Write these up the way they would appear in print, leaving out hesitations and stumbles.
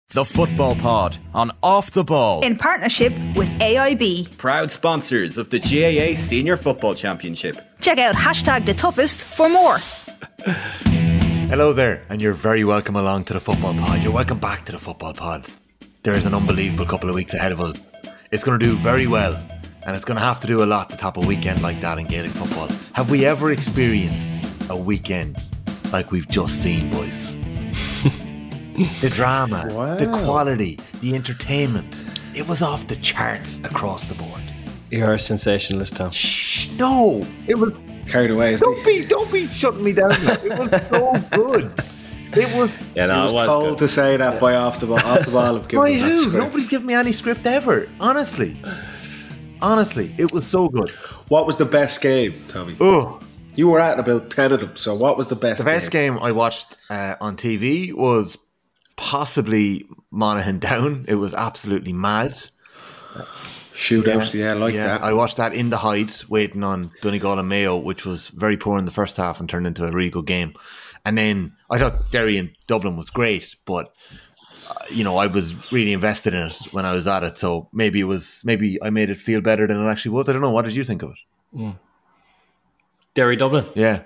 The Football Pod on Off the Ball. In partnership with AIB. Proud sponsors of the GAA Senior Football Championship. Check out #TheToughest for more. Hello there, and you're very welcome along to the Football Pod. You're welcome back to the Football Pod. There is an unbelievable couple of weeks ahead of us. It's going to do very well, and it's going to have to do a lot to top a weekend like that in Gaelic football. Have we ever experienced a weekend like we've just seen, boys? The drama, the quality, the entertainment. It was off the charts across the board. You're a sensationalist, Tom. Shh, no, it was carried away. Don't be shutting me down. It was so good. It was. Yeah, no, I was told good to say that by off the ball. By who? Nobody's given me any script ever. Honestly, it was so good. What was the best game, Tommy? Oh, you were at about 10 of them. So what was the best? The best game I watched on TV was possibly Monaghan Down. It was absolutely mad. Shootouts, yeah, that. I watched that in the Hyde, waiting on Donegal and Mayo, which was very poor in the first half and turned into a really good game. And then I thought Derry and Dublin was great, but I was really invested in it when I was at it. So maybe I made it feel better than it actually was. I don't know. What did you think of it? Derry Dublin. Yeah.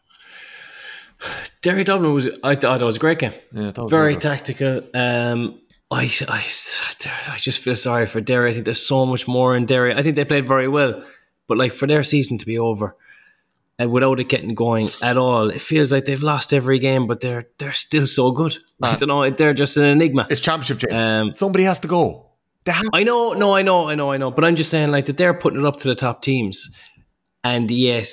Derry Dublin I thought it was a great game. Yeah, very tactical. I just feel sorry for Derry. I think there's so much more in Derry. I think they played very well, but for their season to be over and without it getting going at all, it feels like they've lost every game, but they're still so good. I don't know. They're just an enigma. It's championship, James. Somebody has to go. I know. But I'm just saying that they're putting it up to the top teams, and yet.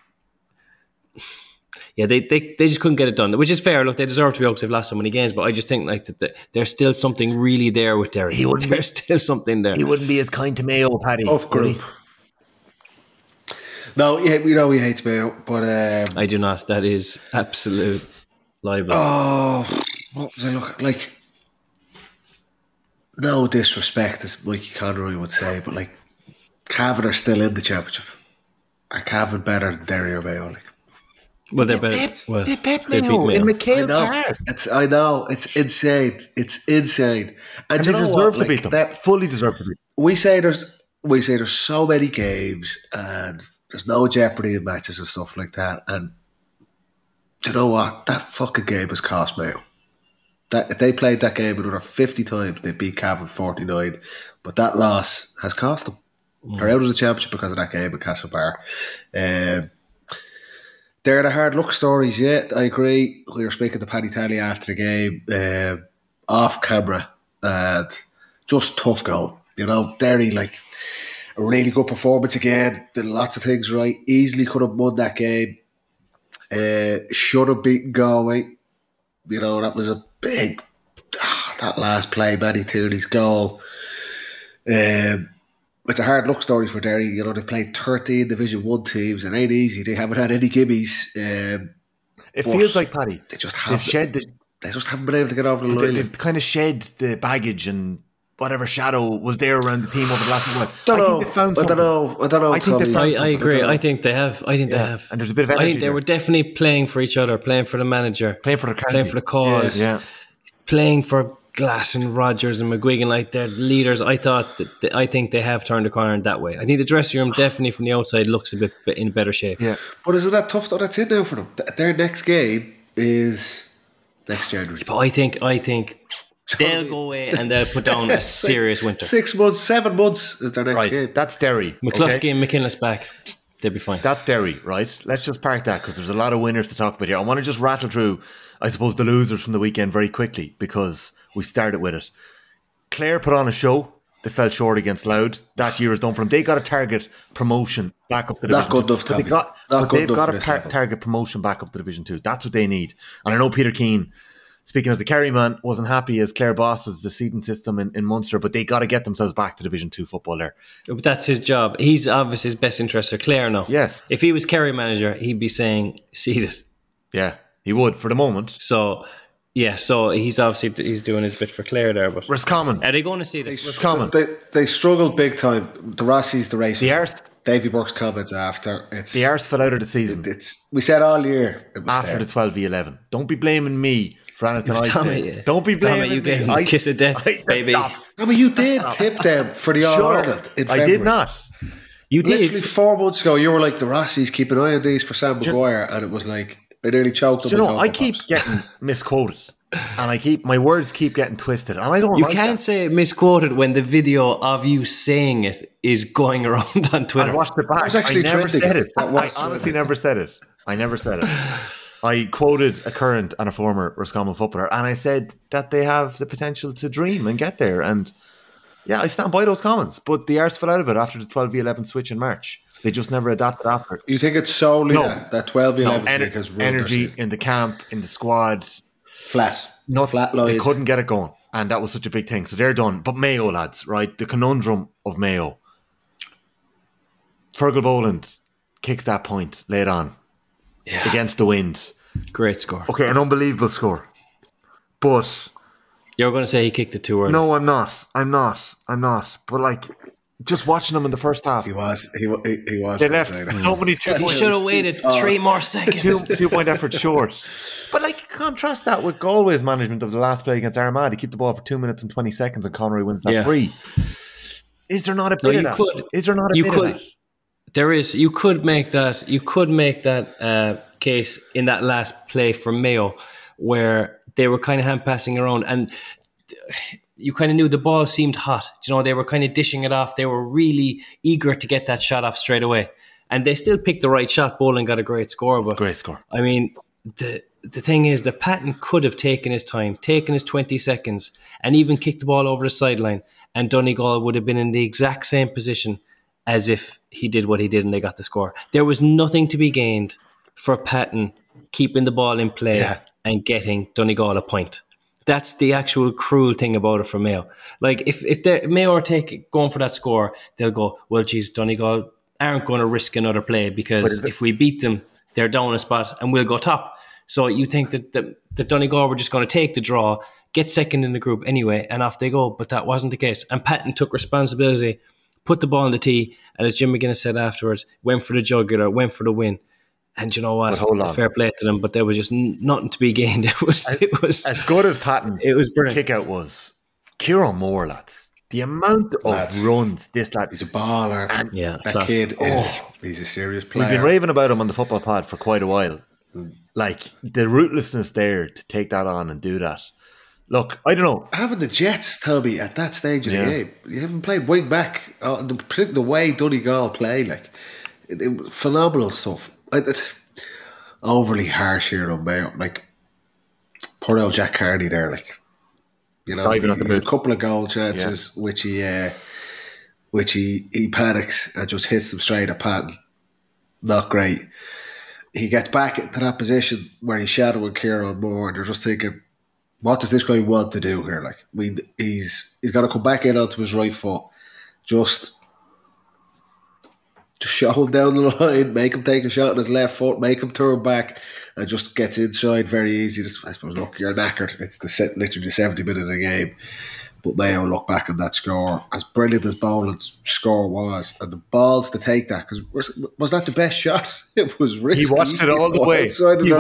Yeah, they just couldn't get it done, which is fair. Look, they deserve to be out because they've lost so many games, but I just think that there's still something really there with Derry. There's still something there. He wouldn't be as kind to Mayo, Paddy. Off group. No, we know he hates Mayo, but I do not. That is absolute libel. Oh, what was I looking like? No disrespect, as Mikey Conroy would say, but Cavan are still in the championship. Are Cavan better than Derry or Mayo? Well, they're better. They beat Mayo in McHale Park. I know. It's insane. And they deserve to beat them. They fully deserve to beat them. We say there's so many games and there's no jeopardy in matches and stuff like that. And do you know what? That fucking game has cost Mayo. If they played that game another 50 times, they'd beat Cavan 49. But that loss has cost them. They're out of the championship because of that game at Castlebar. They're the hard luck stories, yeah. I agree. We were speaking to Paddy Talley after the game, off camera, and just tough goal. Derry, a really good performance again. Did lots of things right. Easily could have won that game. Should have beaten Galway. That was a big, that last play, Manny Tierney's goal. It's a hard luck story for Derry. They played 13 Division 1 teams. It ain't easy. They haven't had any gimmies. It feels like, Paddy, they just haven't been able to get over the line. They've kind of shed the baggage and whatever shadow was there around the team over the last week. I think they found something. I don't know. I agree. I think they have. And there's a bit of energy. I think they were definitely playing for each other, playing for the manager, playing for the county, playing for the cause, playing for Glass and Rogers and McGuigan, they're leaders. I think they have turned the corner in that way. I think the dressing room definitely from the outside looks a bit in better shape. Yeah, but isn't that tough? That's it now for them. Their next game is next January. But I think they'll go away and they'll put down a serious winter. 6 months, 7 months is their next game. That's Derry. McCluskey and McKinless back. They'll be fine. That's Derry, right? Let's just park that because there's a lot of winners to talk about here. I want to just rattle through, I suppose, the losers from the weekend very quickly because we started with it. Clare put on a show. They fell short against Louth. That year is done for them. They got a target promotion back up to Division 2. They've got a target promotion back up to Division 2. That's what they need. And I know Peter Keane, speaking as a Kerry man, wasn't happy as Clare bosses the seeding system in Munster, but they got to get themselves back to Division 2 football there. But that's his job. He's obviously his best interest for Clare now. Yes. If he was Kerry manager, he'd be saying seeded. Yeah, he would for the moment. So he's obviously he's doing his bit for Clare there. But Roscommon, are they going to see this? Roscommon. They struggled big time. The Rossies, the race. The arse. Davy Burke's comments after the arse fell out of the season. We said all year it was after the 12v11. Don't be blaming me for anything I Tommy, say. Don't be blaming Tommy, you me. gave him the kiss of death, baby. No, but you did tip them for the All Ireland in February. I did not. You did. Literally 4 months ago, you were like, the Rossies, keep an eye on these for Sam Maguire, and it was like, I nearly choked them. You know, I keep getting misquoted, and my words keep getting twisted, and I don't. You like can't that. say misquoted when the video of you saying it is going around on Twitter. I watched it back. That was actually I never trending. said it. That was I honestly never said it. I never said it. I quoted a current and a former Roscommon footballer, and I said that they have the potential to dream and get there. And yeah, I stand by those comments. But the arse fell out of it after the 12v11 switch in March. They just never adapted after. You think it's solely that 12-11 because energy in the camp, in the squad, flat They lines. couldn't get it going, and that was such a big thing. So they're done. But Mayo, lads, right? The conundrum of Mayo. Fergal Boland kicks that point late on against the wind. Great score. Okay, an unbelievable score. But You were going to say he kicked it too early. no, I'm not. But like, just watching them in the first half, He was. they left so many 2 He should have waited 3 more seconds. 2 point effort short. But like, contrast that with Galway's management of the last play against Armagh. He kept the ball for 2 minutes and 20 seconds, and Connery wins that free. Is there not a bit of that? Is there not a bit of that? There is. You could make that. You could make that case in that last play for Mayo, where they were kind of hand passing around, and you kind of knew the ball seemed hot. You know, they were kind of dishing it off. They were really eager to get that shot off straight away, and they still picked the right shot. Boland got a great score, but Great score. I mean, the thing is, the Patton could have taken his time, taken his 20 seconds, and even kicked the ball over the sideline, and Donegal would have been in the exact same position as if he did what he did and they got the score. There was nothing to be gained for Patton keeping the ball in play and getting Donegal a point. That's the actual cruel thing about it for Mayo. Like, if Mayo are going for that score, they'll go, well, geez, Donegal aren't going to risk another play because if we beat them, they're down a spot and we'll go top. So you think that Donegal were just going to take the draw, get second in the group anyway, and off they go. But that wasn't the case. And Patton took responsibility, put the ball in the tee, and as Jim McGuinness said afterwards, went for the jugular, went for the win. And you know what? Fair play to them, but there was just nothing to be gained. It was as good as Patton's kick out was. Kieran Moore, lads. The amount of runs this lad. He's a baller. And that kid he's a serious player. We've been raving about him on the football pod for quite a while. Like, the rootlessness there to take that on and do that. Look, I don't know. Having the Jets, tell me, at that stage of the game, you haven't played wing back. The way Donegal play, like, it phenomenal stuff. Overly harsh here on Mayo. Like, poor old Jack Carney there, like, you know, he had a couple of goal chances which he panics and just hits them straight at Patton. Not great. He gets back into that position where he's shadowing Kieran Moore, and you're just thinking, what does this guy want to do here? Like, I mean, he's got to come back in onto his right foot, just show him down the line, make him take a shot on his left foot, make him turn back, and just gets inside very easy. I suppose, look, you're knackered. It's literally the 70 minutes of the game. But Mayo look back on that score, as brilliant as Boland's score was, and the balls to take that, because was that the best shot? It was risky. He watched it all the way.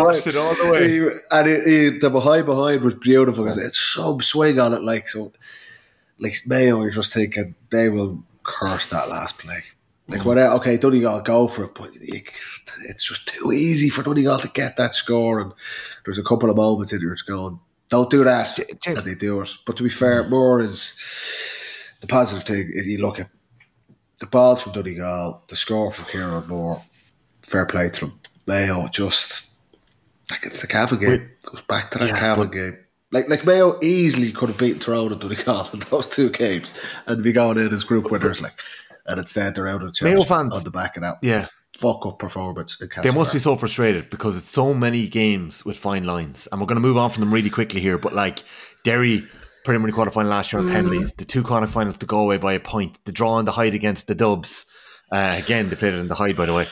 And the behind was beautiful, because it's some swing on it, like Mayo, you're just thinking they will curse that last play. Like, okay, Donegal go for it, but it's just too easy for Donegal to get that score, and there's a couple of moments in there it's going, don't do that, and they do it. But to be fair, more is the positive thing is you look at the balls from Donegal, the score from Kieran Moore, fair play to them. Mayo just, like, it's the Cavan game. Goes back to that Cavan game. Like Mayo easily could have beaten Tyrone and Donegal in those two games and be going in as group winners, like, and instead they're out of the challenge Mayo fans on the back of that. Yeah. Fuck up performance in They must be so frustrated because it's so many games with fine lines, and we're going to move on from them really quickly here. But like Derry, preliminary quarterfinal last year on penalties, the 2 quarterfinals to go away by a point, the draw in the Hyde against the Dubs. Again, they played it in the Hyde, by the way.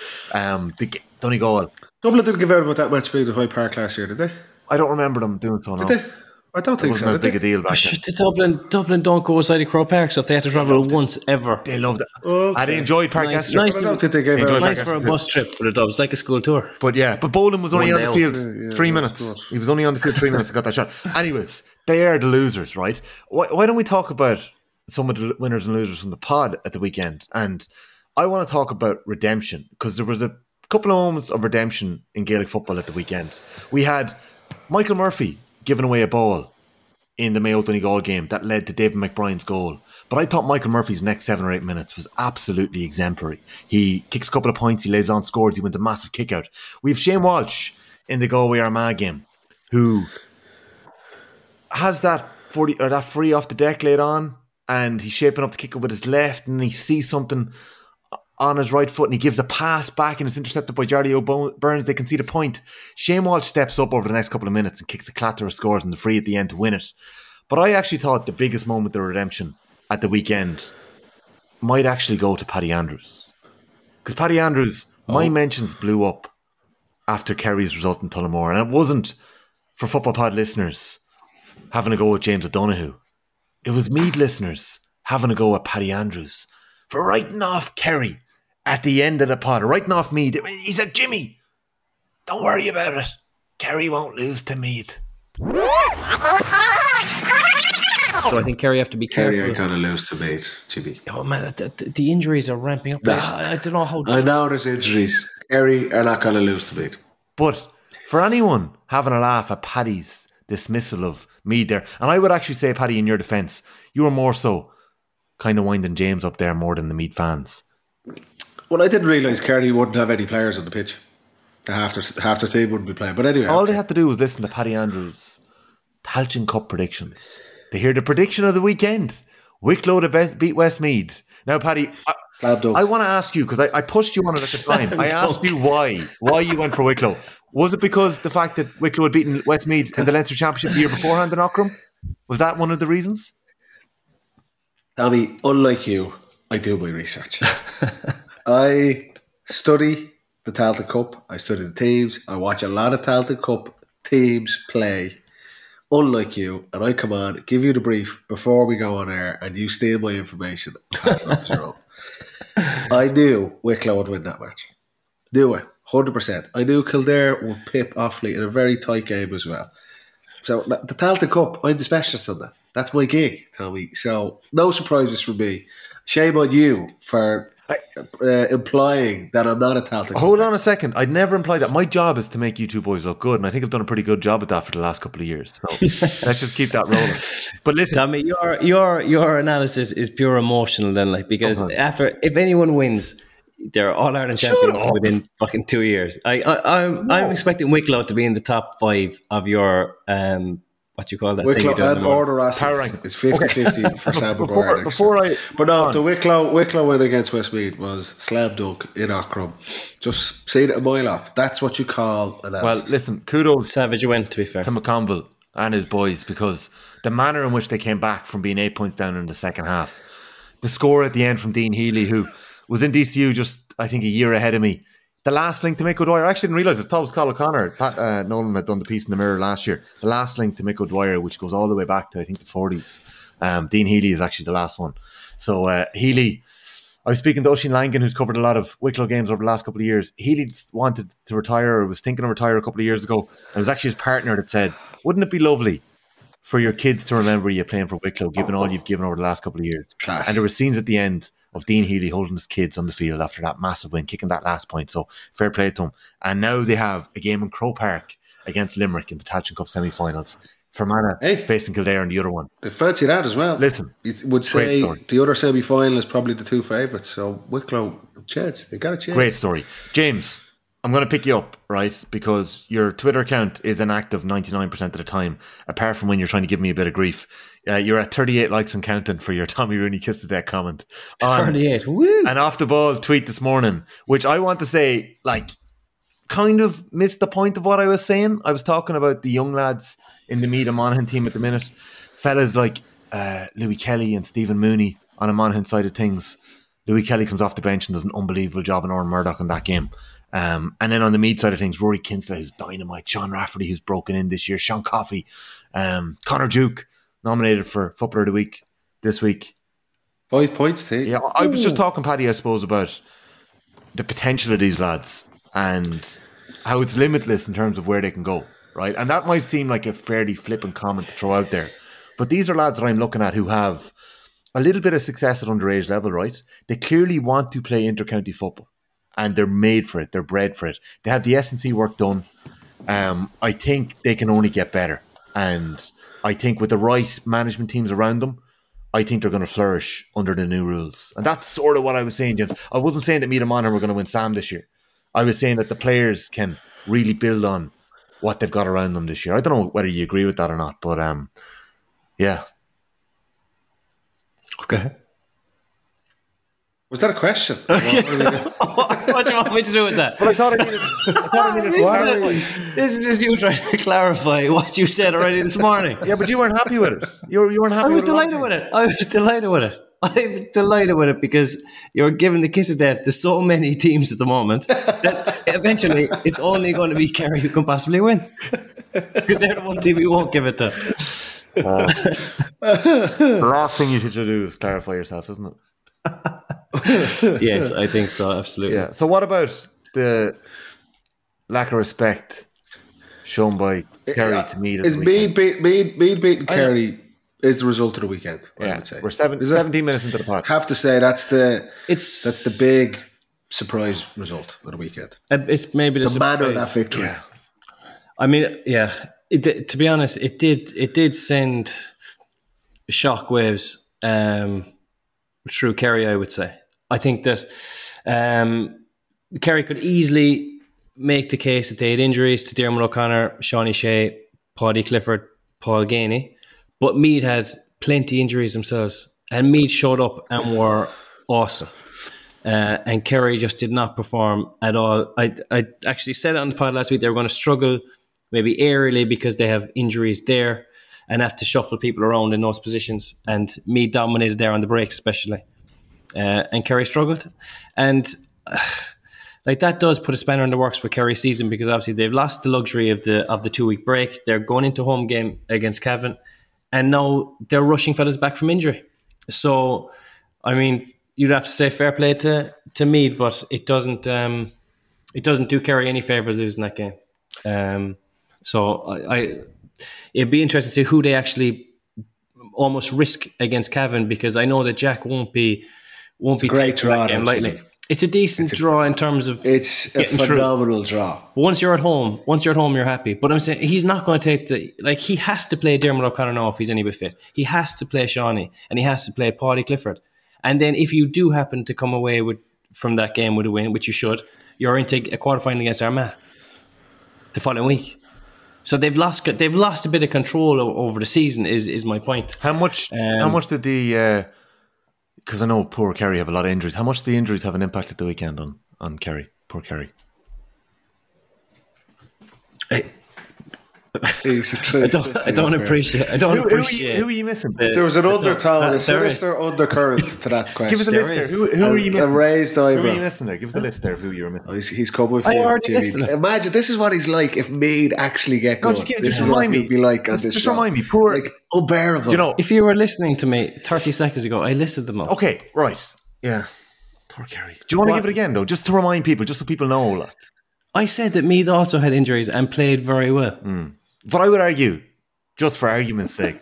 Donegal. Dublin didn't give out about that match being at Hyde Park last year, did they? I don't remember them doing so. Did they? I don't It think wasn't so. as big a deal back then. Dublin don't go outside of Crow Park, so if they had to travel once ever. They loved it. Okay. And they enjoyed Park Nice, Esther. nice. I don't think they gave Enjoy out. Park Nice for a Esther. bus trip for the Dubs, like a school tour. But Boland was only on the 1-0. field Yeah, 3 that's minutes. good. He was only on the field 3 minutes and got that shot. Anyways, they are the losers, right? Why don't we talk about some of the winners and losers from the pod at the weekend? And I want to talk about redemption, because there was a couple of moments of redemption in Gaelic football at the weekend. We had Michael Murphy giving away a ball in the Mayo Donegal game that led to David McBrien's goal. But I thought Michael Murphy's next 7 or 8 minutes was absolutely exemplary. He kicks a couple of points, he lays on, scores, he wins a massive kick out. We have Shane Walsh in the Galway Armagh game, who has that 40 or that free off the deck laid on, and he's shaping up to kick it with his left, and he sees something on his right foot and he gives a pass back and it's intercepted by Jardy O'Byrnes. They concede a point. Shane Walsh steps up over the next couple of minutes and kicks a clatter of scores and the free at the end to win it. But I actually thought the biggest moment of redemption at the weekend might actually go to Paddy Andrews. Because Paddy Andrews, my mentions blew up after Kerry's result in Tullamore. And it wasn't, for Football Pod listeners, having a go at James O'Donoghue. It was Meath listeners having a go at Paddy Andrews for writing off Kerry at the end of the pod, writing off Meath. He said, Jimmy, don't worry about it. Kerry won't lose to Meath. So I think Kerry have to be Kerry careful. are going to lose to Meath, Jimmy. Oh man, the injuries are ramping up. I don't know how. I know there's injuries. Kerry are not going to lose to Meath. But for anyone having a laugh at Paddy's dismissal of Meath there, and I would actually say, Paddy, in your defence, you were more so kind of winding James up there more than the Meath fans. Well, I didn't realise Kerry wouldn't have any players on the pitch. Half their team wouldn't be playing. But anyway. All they had to do was listen to Paddy Andrews' Tailteann Cup predictions. They hear the prediction of the weekend. Wicklow to beat Westmeath. Now, Paddy, I want to ask you, because I pushed you on it at the time. I asked you why you went for Wicklow. Was it because the fact that Wicklow had beaten Westmeath in the Leinster Championship the year beforehand in Ockram? Was that one of the reasons? Tommy, unlike you, I do my research. I study the Tailteann Cup. I study the teams. I watch a lot of Tailteann Cup teams play. Unlike you, and I come on, give you the brief before we go on air, and you steal my information and pass it off as your own. I knew Wicklow would win that match. Knew it, 100%. I knew Kildare would pip Offaly in a very tight game as well. So the Tailteann Cup, I'm the specialist on that. That's my gig, Tommy. So no surprises from me. Shame on you for implying that I'm not a Tailteann. Hold on a second. I'd never implied that. My job is to make you two boys look good, and I think I've done a pretty good job at that for the last couple of years. So let's just keep that rolling. But listen, Tommy, your analysis is pure emotional then, like, because after, if anyone wins, they're All Ireland champions within fucking 2 years. I'm expecting Wicklow to be in the top 5 of your what you call that? Wicklow and Order Power ranking. It's 50-50 for Sam McGuire. But no, the Wicklow win against Westmeath was slam dunk in Ockram. Just seen it a mile off. That's what you call an well, listen, kudos Savage went, to be fair. to McConville and his boys, because the manner in which they came back from being 8 points down in the second half, the score at the end from Dean Healy, who was in DCU just, I think, a year ahead of me. The last link to Mick O'Dwyer, I actually didn't realise it. I thought it was Colin O'Connor. Pat Nolan had done the piece in the Mirror last year. The last link to Mick O'Dwyer, which goes all the way back to, I think, the 40s. Dean Healy is actually the last one. So Healy, I was speaking to Oisin Langan, who's covered a lot of Wicklow games over the last couple of years. Healy wanted to retire, or was thinking of retire a couple of years ago. And it was actually his partner that said, wouldn't it be lovely for your kids to remember you playing for Wicklow, given all you've given over the last couple of years? Class. And there were scenes at the end of Dean Healy holding his kids on the field after that massive win, kicking that last point. So fair play to him. And now they have a game in Crow Park against Limerick in the Tailteann Cup semi-finals. Fermanagh facing Kildare in the other one. They fancy that as well. Listen, you would say the other semi-final is probably the two favourites. So Wicklow, chance. They got a chance. Great story. James, I'm going to pick you up, right? Because your Twitter account is inactive 99% of the time, apart from when you're trying to give me a bit of grief. You're at 38 likes and counting for your Tommy Rooney Kiss the Deck comment. 38, woo! An off the ball tweet this morning, which I want to say, like, kind of missed the point of what I was saying. I was talking about the young lads in the Meath and Monaghan team at the minute. Fellas like Louis Kelly and Stephen Mooney on a Monaghan side of things. Louis Kelly comes off the bench and does an unbelievable job in Oran Murdoch in that game. And then on the Meath side of things, Rory Kinsler, who's dynamite, Sean Rafferty, who's broken in this year, Sean Coffey, Connor Duke, nominated for Footballer of the Week this week. 5 points, too. Yeah, I was just talking, Paddy, I suppose, about the potential of these lads and how it's limitless in terms of where they can go, right? And that might seem like a fairly flippant comment to throw out there, but these are lads that I'm looking at who have a little bit of success at underage level, right? They clearly want to play inter-county football, and they're made for it. They're bred for it. They have the S&C work done. I think they can only get better, and I think with the right management teams around them, I think they're going to flourish under the new rules. And that's sort of what I was saying, Jim. I wasn't saying that Meath and Monaghan were going to win Sam this year. I was saying that the players can really build on what they've got around them this year. I don't know whether you agree with that or not, but yeah. Okay. Was that a question? What do you want me to do with that? But I thought I needed This is just you trying to clarify what you said already this morning. Yeah, but you weren't happy with it. You weren't happy with it. I was delighted with it. I'm delighted with it because you're giving the kiss of death to so many teams at the moment that eventually it's only going to be Kerry who can possibly win. Because they're the one team you won't give it to. The last thing you should do is clarify yourself, isn't it? Yes, I think so, absolutely. Yeah. So what about the lack of respect shown by Kerry to Meath? Is Meath beating Kerry is the result of the weekend, I would say. We're 17 minutes into the pod. Have to say that's the big surprise result of the weekend. It's maybe the manner of that victory. Yeah. I mean, yeah. To be honest, it did send shockwaves through Kerry, I would say. I think that Kerry could easily make the case that they had injuries to Diarmuid O'Connor, Shawnee Shea, Paddy Clifford, Paul Gainey, but Meath had plenty injuries themselves, and Meath showed up and were awesome. And Kerry just did not perform at all. I actually said it on the pod last week, they were going to struggle maybe aerially because they have injuries there and have to shuffle people around in those positions. And Meath dominated there on the breaks especially. And Kerry struggled. And like that does put a spanner in the works for Kerry's season because obviously they've lost the luxury of the 2-week break. They're going into home game against Cavan. And now they're rushing fellas back from injury. So, I mean, you'd have to say fair play to Meath, but it doesn't do Kerry any favours losing that game. So it'd be interesting to see who they actually almost risk against Cavan, because I know that Jack won't be a great draw lightly. It's a decent draw in terms of it's a phenomenal draw. Once you're at home, you're happy. But I'm saying he's not going to take he has to play Diarmuid O'Connor now if he's any bit fit. He has to play Shawnee and he has to play Paddy Clifford. And then if you do happen to come away from that game with a win, which you should, you're into a quarterfinal against Armagh the following week. So they've lost a bit of control over the season. Is my point. How much did the? Because I know poor Kerry have a lot of injuries. How much do the injuries have an impact at the weekend on Kerry? Poor Kerry. I don't appreciate. Who are you missing? There was an undertone, a sinister undercurrent to that question. Give us a list there. Who are you missing? A raised eyebrow. Who are you missing there? Give us a list there of who you're missing. Oh, he's come with you. I already listened. Imagine this is what he's like if Meath actually get going. Just remind me. Be like on this just show. Remind me. Poor, like unbearable. Do you know? If you were listening to me 30 seconds ago, I listed them all. Okay, right. Yeah. Poor Kerry. Do you want to give it again though, just to remind people, just so people know? Like, I said that Meath also had injuries and played very well. But I would argue, just for argument's sake,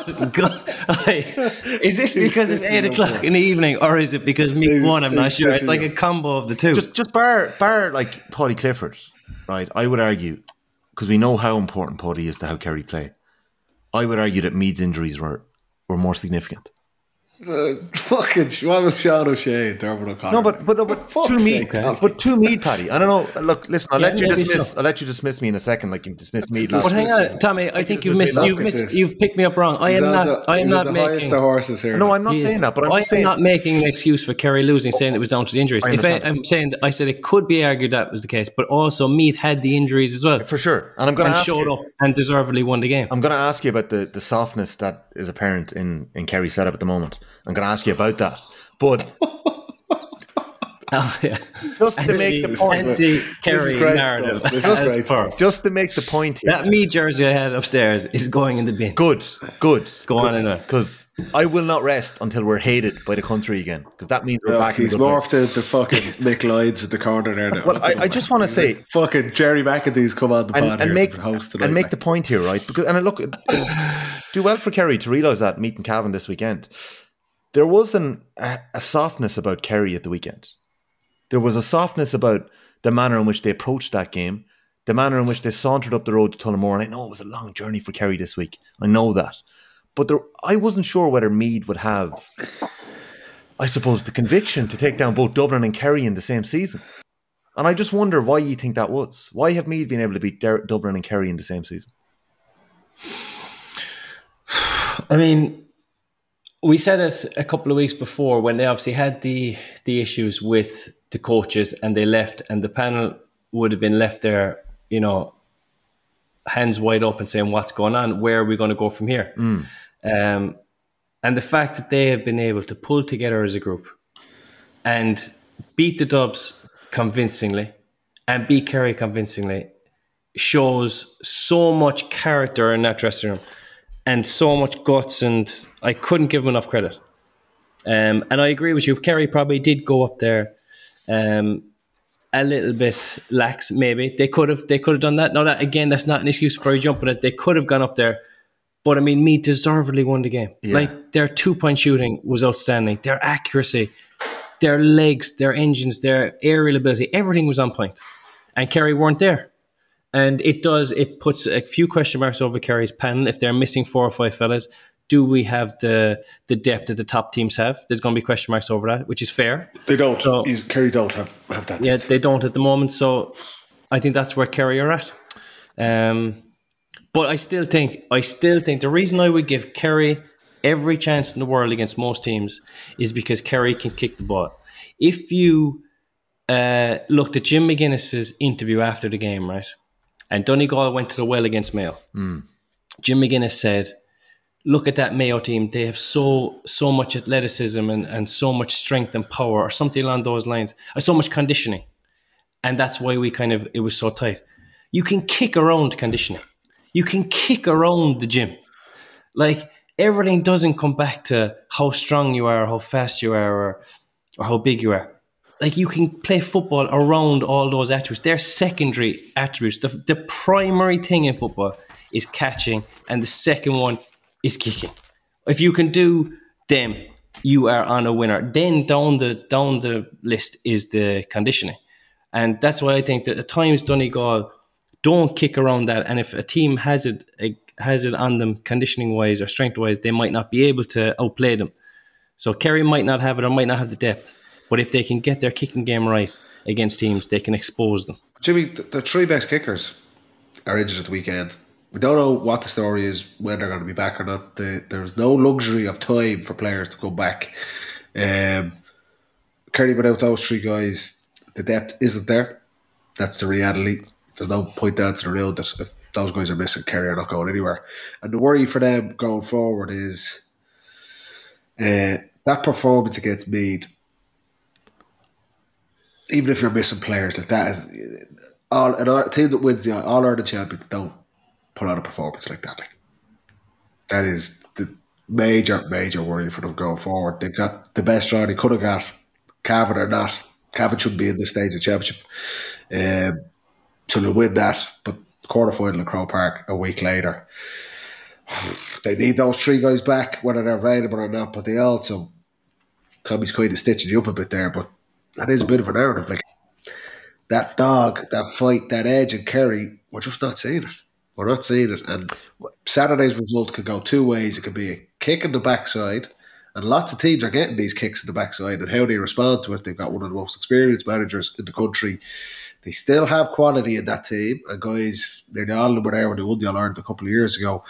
is this because it's 8 o'clock in the evening, or is it because Meath won? I'm not sure. It's like a combo of the two. Just bar like Paddy Clifford, right? I would argue, because we know how important Paddy is to how Kerry play. I would argue that Meath's injuries were more significant. Fucking Sean O'Shea and Diarmuid O'Connor. No, but to Meath, Paddy. I don't know. Look, listen. I'll let you dismiss me in a second, like you dismissed Meath last week. But hang on, Tommy. I think you've picked me up wrong. I am not making the horses here. No, I'm not saying that. But I'm not making an excuse for Kerry losing, saying it was down to the injuries. I'm saying I said it could be argued that was the case, but also Meath had the injuries as well, for sure. And I'm going to ask showed up and deservedly won the game. I'm going to ask you about the softness that is apparent in Kerry's setup at the moment. I'm going to ask you about that. But Oh, yeah. Just to make the point. Anti-Kerry great narrative. stuff. This is as great per. stuff. Just to make the point here. That me jersey I had upstairs is going in the bin. Good. Go on anyway. Because I will not rest until we're hated by the country again. Because that means we're back in He's the good place. morphed into fucking Mick Lloyd's at the corner there now. Well, I just want to say, fucking Jerry McAtee's come on the pod and here make for host tonight. and make the point here, right? Because look, do well for Kerry to realise that meeting Cavan this weekend. There was a softness about Kerry at the weekend. There was a softness about the manner in which they approached that game, the manner in which they sauntered up the road to Tullamore. And I know it was a long journey for Kerry this week. I know that. But I wasn't sure whether Meath would have, I suppose, the conviction to take down both Dublin and Kerry in the same season. And I just wonder why you think that was. Why have Meath been able to beat Dublin and Kerry in the same season? I mean, we said it a couple of weeks before when they obviously had the issues with the coaches and they left, and the panel would have been left there, hands wide open saying, what's going on? Where are we going to go from here? And the fact that they have been able to pull together as a group and beat the Dubs convincingly and beat Kerry convincingly shows so much character in that dressing room and so much guts, and I couldn't give them enough credit. And I agree with you. Kerry probably did go up there a little bit lax, maybe. They could have done that. Now, that again, that's not an excuse for jumping it. They could have gone up there. But, I mean, Meath deservedly won the game. Yeah. Like, their 2-point shooting was outstanding. Their accuracy, their legs, their engines, their aerial ability, everything was on point. And Kerry weren't there. And it puts a few question marks over Kerry's panel. If they're missing 4 or 5 fellas, do we have the depth that the top teams have? There's going to be question marks over that, which is fair. They don't. So, Kerry don't have that. Yeah, they don't at the moment. So I think that's where Kerry are at. But I still think the reason I would give Kerry every chance in the world against most teams is because Kerry can kick the ball. If you looked at Jim McGuinness's interview after the game, right, and Donegal went to the well against Mayo, Jim McGuinness said, look at that Mayo team. They have so much athleticism and so much strength and power, or something along those lines, or so much conditioning. And that's why it was so tight. You can kick around conditioning. You can kick around the gym. Like, everything doesn't come back to how strong you are, how fast you are, or how big you are. Like, you can play football around all those attributes. They're secondary attributes. The primary thing in football is catching, and the second one is kicking. If you can do them, you are on a winner. Then down the list is the conditioning. And that's why I think that at times Donegal don't kick around that. And if a team has it on them conditioning-wise or strength-wise, they might not be able to outplay them. So Kerry might not have it or might not have the depth. But if they can get their kicking game right against teams, they can expose them. Jimmy, the 3 best kickers are injured at the weekend. We don't know what the story is, when they're going to be back or not. There's no luxury of time for players to go back. Kerry, without those 3 guys, the depth isn't there. That's the reality. There's no point down to the road that if those guys are missing, Kerry are not going anywhere. And the worry for them going forward is that performance against Meath. Even if you're missing players like that, is a team that wins the All-Ireland champions don't put on a performance like that. Like, that is the major worry for them going forward. They've got the best draw they could have got. Cavan or not, Cavan shouldn't be in this stage of championship. So they win that, but quarterfinal in Croke Park a week later. They need those 3 guys back, whether they're available or not. But they also, Tommy's kind of stitching you up a bit there, but that is a bit of a narrative. Like, that dog, that fight, that edge in Kerry, we're just not seeing it. We're not seeing it. And Saturday's result could go 2 ways. It could be a kick in the backside, and lots of teams are getting these kicks in the backside, and how they respond to it. They've got one of the most experienced managers in the country. They still have quality in that team, and guys, nearly all of them were there when they won the All-Ireland a couple of years ago.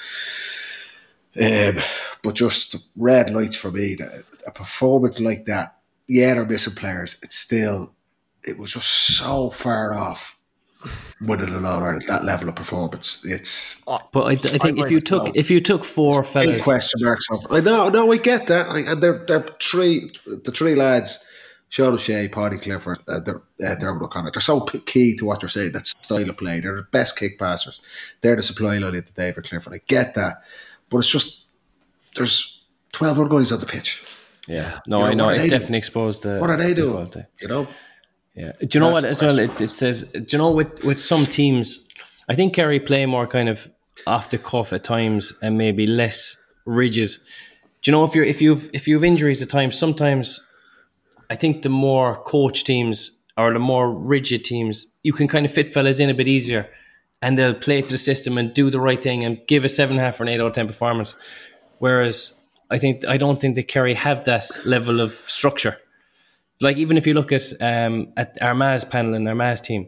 But just red lights for me. A performance like that, yeah, they're missing players. It was just so far off winning an All-Ireland, that level of performance. But I think if you took 4 fellas, question marks over. I know, I get that. And the 3 lads Sean O'Shea, Paddy Clifford, Dermot O'Connor. They're so key to what they're saying. That style of play. They're the best kick passers. They're the supply line into David Clifford. I get that, but it's just there's 12 other guys on the pitch. Yeah, no, I know. It definitely exposed the. What are they doing? Quality. Yeah. Do you know what as well? It says. Do you know with some teams, I think Kerry play more kind of off the cuff at times and maybe less rigid. Do you know if you've injuries at times? Sometimes I think the more coach teams or the more rigid teams, you can kind of fit fellas in a bit easier, and they'll play to the system and do the right thing and give a 7.5 or an 8 out of 10 performance. Whereas I don't think the Kerry have that level of structure. Like even if you look at Armagh's panel and Armagh's team,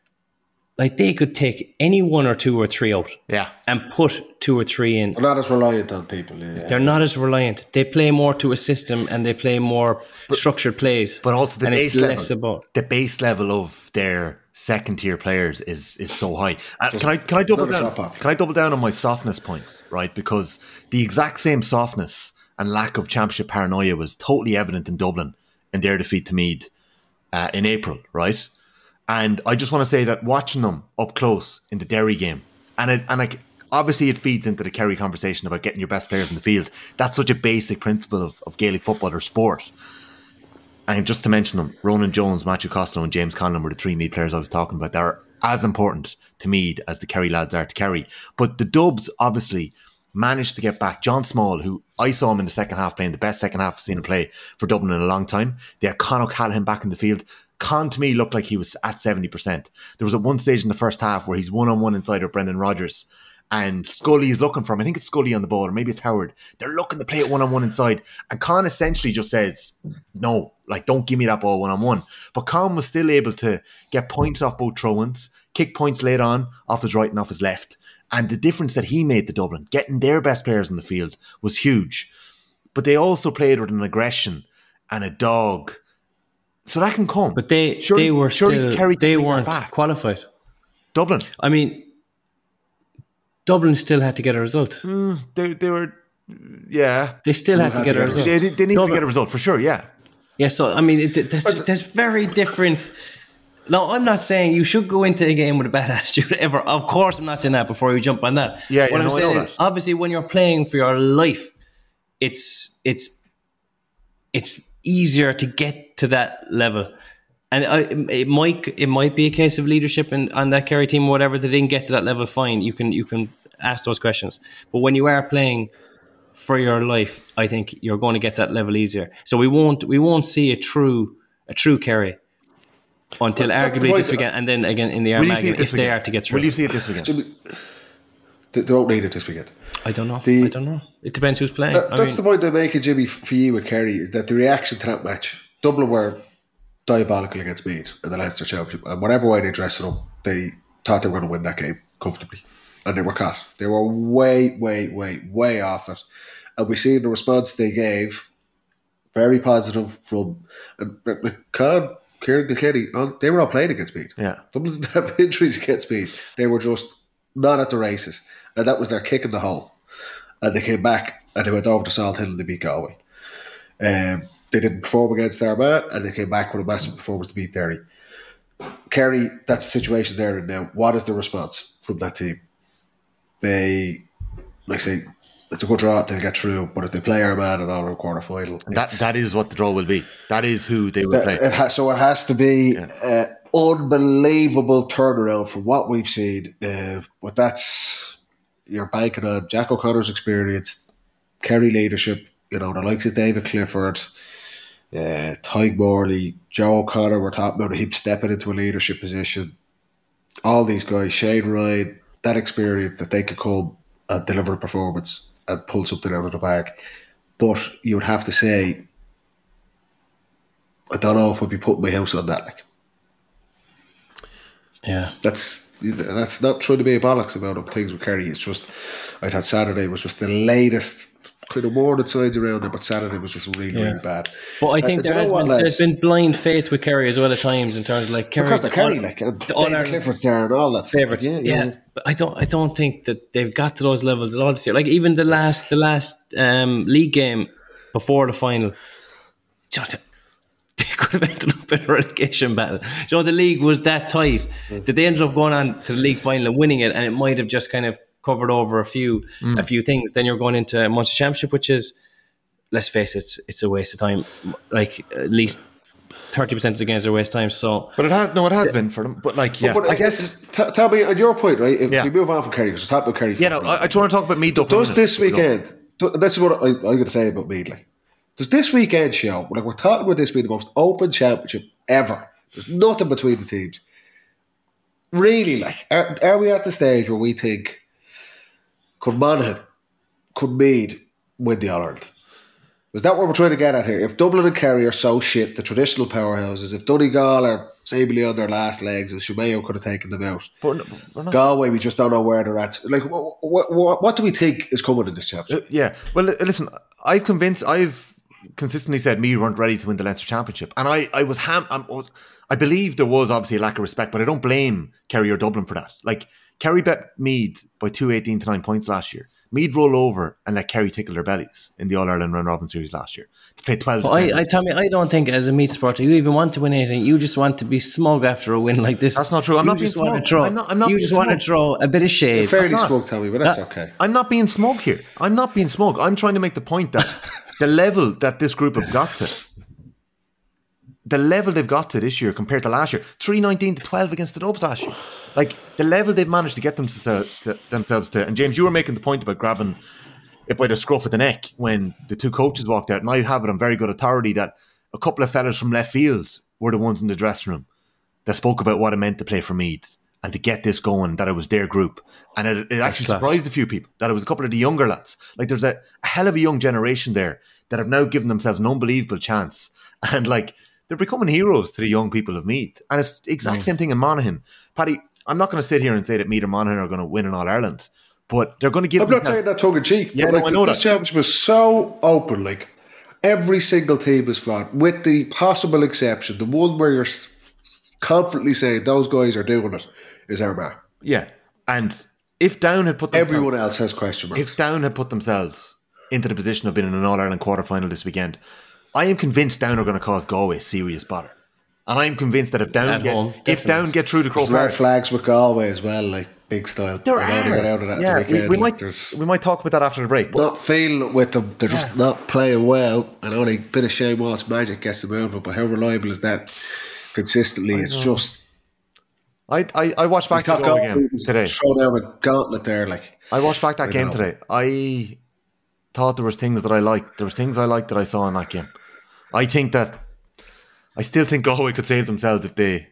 like they could take any 1 or 2 or 3 out, and put 2 or 3 in. They're not as reliant on people. Yeah. They're not as reliant. They play more to a system and they play more structured plays. But also the base level of their second tier players is so high. Can I double down? Can I double down on my softness point, right? Because the exact same softness and lack of championship paranoia was totally evident in Dublin in their defeat to Meath in April, right? And I just want to say that watching them up close in the Derry game, obviously it feeds into the Kerry conversation about getting your best players in the field. That's such a basic principle of Gaelic football or sport. And just to mention them, Ronan Jones, Matthew Costello and James Conlon were the 3 Meath players I was talking about. They're as important to Meath as the Kerry lads are to Kerry. But the Dubs obviously managed to get back John Small, who I saw him in the second half playing the best second half I've seen him play for Dublin in a long time. They had Con O'Callaghan back in the field. Con to me looked like he was at 70%. There was at one stage in the first half where he's one-on-one inside of Brendan Rodgers and Scully is looking for him. I think it's Scully on the ball or maybe it's Howard. They're looking to play it one-on-one inside and Con essentially just says, no, like don't give me that ball one-on-one. But Con was still able to get points off both throw-ins, kick points late on off his right and off his left. And the difference that he made to Dublin, getting their best players on the field, was huge. But they also played with an aggression and a dog. So that can come. But they weren't qualified. Dublin. I mean, Dublin still had to get a result. They were, yeah. They still had to get a result. They need to get a result for sure, yeah. Yeah, so I mean, there's very different. No, I'm not saying you should go into a game with a bad attitude ever. Of course, I'm not saying that before you jump on that. Yeah, what I'm saying is, obviously, when you're playing for your life, it's easier to get to that level. And it might be a case of leadership on that Kerry team or whatever. They didn't get to that level. Fine, you can ask those questions. But when you are playing for your life, I think you're going to get that level easier. So we won't see a true Kerry until arguably this weekend, and then again in the Armagh if they are to get through. Will you see it this weekend? They don't need it this weekend. I don't know. It depends who's playing. That's the point I'm making, Jimmy, for you with Kerry, is that the reaction to that match, Dublin were diabolical against Meath in the Leinster Championship, and whatever way they dressed it up, they thought they were going to win that game comfortably, and they were caught. They were way off it, and we see the response they gave, very positive from Kieran Kilkenny. They were all playing against Meath. Yeah. Dublin didn't have injuries against Meath. They were just not at the races, and that was their kick in the hole. And they came back and they went over to Salt Hill and they beat Galway. They didn't perform against Armagh, and they came back with a massive performance to beat Derry. Kerry, that's the situation there and now. What is the response from that team? They, like I say, it's a good draw, they'll get through, but if they play Armagh in all in quarter final, that is what the draw will be. That is who they will play. So it has to be unbelievable turnaround from what we've seen. But that's, you're banking on Jack O'Connor's experience, Kerry leadership, the likes of David Clifford, Tyg Morley, Joe O'Connor, we're talking about him stepping into a leadership position. All these guys, Shane Ryan, that experience that they could come and deliver a performance and pull something out of the bag. But you would have to say, I don't know if I'd be putting my house on that. Yeah. That's not trying to be a bollocks about things with Kerry. It's just, I thought Saturday was just the latest kind of more than sides around it, but Saturday was just really bad. But I think there's been blind faith with Kerry as well at times in terms of Kerry. Because they're Kerry, David Clifford's there and all that favourites. Yeah. But I don't think that they've got to those levels at all this year. Like even the last league game before the final, they could have ended up in a relegation battle. You know, the league was that tight that they ended up going on to the league final and winning it, and it might have just kind of covered over a few things. Then you're going into a Munster Championship, which is, let's face it, it's a waste of time. Like, at least 30% of the games are a waste of time. So, but it has been for them. But like, yeah, But I guess. tell me on your point, right? If Yeah. we move on from Kerry, because we're talking about Kerry. Yeah, no, I just want to talk about Meath. Does this weekend? This is what I'm going to say about Meath. Like, does this weekend show? Like, we're talking about this being the most open championship ever. There's nothing between the teams. Really, like, are we at the stage where we think could Monaghan, could Meath win the All-Ireland? Is that what we're trying to get at here? If Dublin and Kerry are so shit, the traditional powerhouses, if Donegal are seemingly on their last legs, if Shumeo could have taken them out, But we're not. Galway, we just don't know where they're at. Like, what do we think is coming in this championship? Yeah. Well, listen, I've consistently said Meath weren't ready to win the Leinster Championship, and I believe there was obviously a lack of respect, but I don't blame Kerry or Dublin for that. Like, Kerry bet Meath by 218 to 9 points last year. Meath roll over and let Kerry tickle their bellies in the All-Ireland Round Robin Series last year to play 12. I don't think as a Meath supporter you even want to win anything. You just want to be smug after a win like this. That's not true. I'm not being smug. You just want to throw a bit of shade. You're fairly smug, Tommy, but that's okay. I'm not being smug here. I'm not being smug. I'm trying to make the point that the level that this group have got to, the level they've got to this year compared to last year, 319 to 12 against the Dubs last year. Like, the level they've managed to get themselves to, and James, you were making the point about grabbing it by the scruff of the neck when the two coaches walked out, and I have it on very good authority that a couple of fellas from left field were the ones in the dressing room that spoke about what it meant to play for Meath and to get this going, that it was their group. And it actually surprised a few people that it was a couple of the younger lads. Like, there's a hell of a young generation there that have now given themselves an unbelievable chance. And, like, they're becoming heroes to the young people of Meath. And it's the exact same thing in Monaghan. Paddy, I'm not going to sit here and say that Meath or Monaghan are going to win an All-Ireland, but they're going to give... I'm not saying that tongue-in-cheek. Yeah, but no, I know this that. championship was so open. Like, every single team is flawed, with the possible exception, the one where you're confidently saying those guys are doing it, is Armagh. Yeah, and if Down had put... Everyone else has question marks. If Down had put themselves into the position of being in an All-Ireland quarter-final this weekend, I am convinced Down are going to cause Galway serious bother. And I'm convinced that if Down get through the Croke red Park, flags with Galway as well, like big style. there I know they got out of that yeah, at the weekend. we might talk about that after the break. But Not feeling it with them. They're just not playing well. I know a bit of Shane Walsh magic gets them out of it, but how reliable is that consistently? It's just... I watched back that goal again today. Throw down a gauntlet there, like. I watched back that game today. I thought there was things that I liked. There was things I liked that I saw in that game. I still think Galway could save themselves if they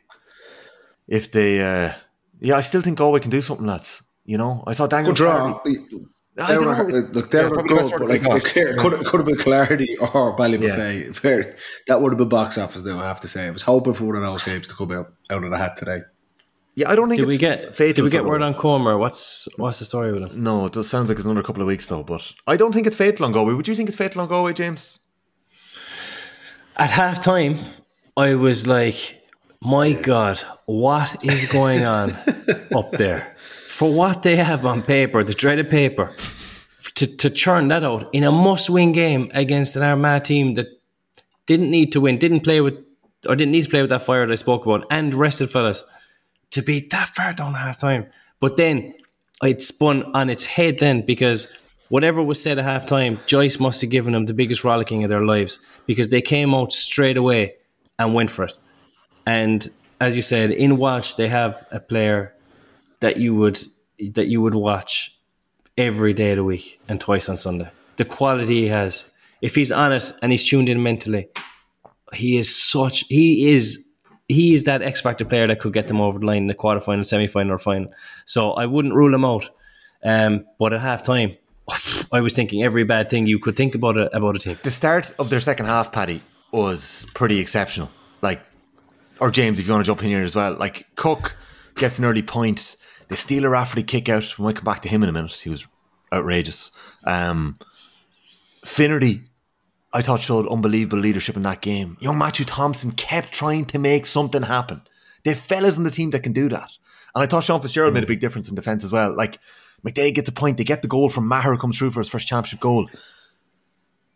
I still think Galway can do something, lads. You know, I saw Daniel. Good draw. I don't know. Look, they were good, but like, could have been Clarity or Ballymaffey. Yeah. That would have been box office, though, I have to say. I was hoping for one of those games to come out of the hat today. Yeah, I don't think. Did we get word on Comer? What's the story with him? No, it does sounds like it's another couple of weeks though. But I don't think it's fatal on Galway. Would you think it's fatal on Galway, James? At half time, I was like, my God, what is going on up there? For what they have on paper, the dreaded paper, to churn that out in a must-win game against an Armagh team that didn't need to win, didn't need to play with that fire that I spoke about, and rested fellas, to be that far down at half time. But then it spun on its head then, because whatever was said at half time, Joyce must have given them the biggest rollicking of their lives, because they came out straight away and went for it. And as you said, in Walsh, they have a player that you would watch every day of the week and twice on Sunday. The quality he has, if he's on it and he's tuned in mentally, he is that X Factor player that could get them over the line in the quarterfinal, semi-final or final. So I wouldn't rule him out. But at half time, I was thinking every bad thing you could think about a team. The start of their second half, Paddy, was pretty exceptional. Like, or James, if you want to jump in here as well, like Cook gets an early point. They steal a Rafferty kick out. We might come back to him in a minute. He was outrageous. Finnerty, I thought, showed unbelievable leadership in that game. Young Matthew Thompson kept trying to make something happen. They have fellas in the team that can do that. And I thought Sean Fitzgerald made a big difference in defence as well. Like, McDaid gets a point. They get the goal from Maher, who comes through for his first championship goal.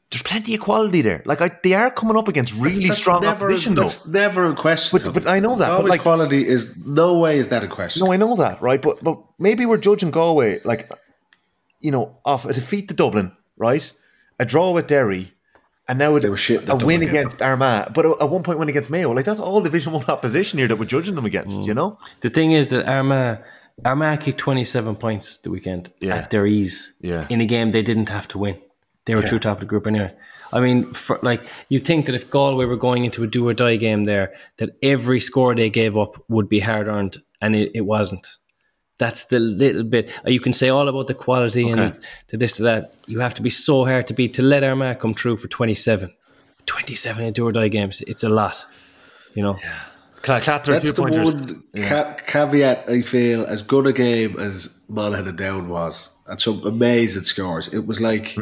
there's plenty of quality there. Like they are coming up against really strong opposition. That's never in question. But I know that. Galway's but like, quality is no way is that in question. No, I know that, right? But maybe we're judging Galway like, off a defeat to Dublin, right? A draw with Derry, and now they were shit a win against Armagh, but at one point win against Mayo. Like that's all Division 1 opposition here that we're judging them against. The thing is that Armagh kicked 27 points the weekend at their ease in a game they didn't have to win. They were through top of the group anyway. I mean, you'd think that if Galway were going into a do or die game there, that every score they gave up would be hard earned, and it wasn't. That's the little bit. You can say all about the quality and the this, to that. You have to be so hard to beat to let Armagh come through for 27. 27 in do or die games. It's a lot, Yeah. That's the one caveat I feel, as good a game as Monaghan and Down was, and some amazing scores. It was like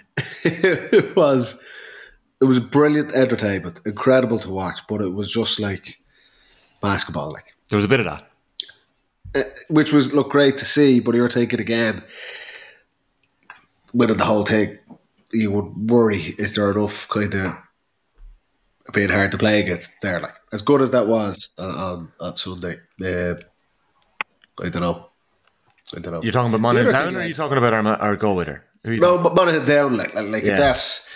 it was brilliant entertainment, incredible to watch, but it was just like basketball. Like there was a bit of that. Which was great to see, but you're thinking again, winning the whole thing, you would worry, is there enough kind of being hard to play against there? Like, as good as that was on Sunday, I don't know. You're talking about Monaghan Down, or are you talking about our Galway there? No, but Monaghan Down, like that's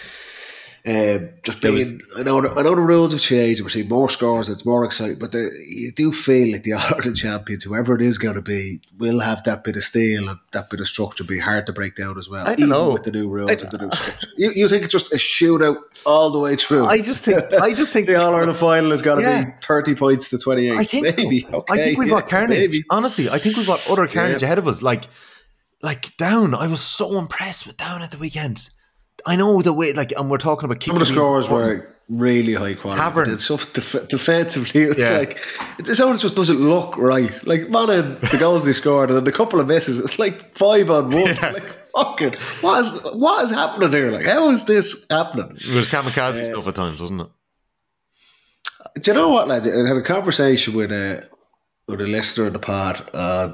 just being. I know the rules have changed. We're seeing more scores. It's more exciting, but you do feel like the All-Ireland champions, whoever it is going to be, will have that bit of steel and that bit of structure. Be hard to break down as well. I don't know with the new rules and the new structure. You think it's just a shootout all the way through? I just think the All-Ireland final has got to be 30 points to 28. I think maybe. So. Okay, I think we've got carnage. Maybe. Honestly, I think we've got utter carnage ahead of us. Like Down, I was so impressed with Down at the weekend. I know the way, and we're talking about... Some of the scores were really high quality. Tavern. So defensively, it was just doesn't look right. Like, the goals they scored, and then the couple of misses, it's like 5-on-1. Yeah. Like, fucking, what is happening here? Like, how is this happening? It was kamikaze stuff at times, wasn't it? Do you know what, lads? I had a conversation with a listener in the pod,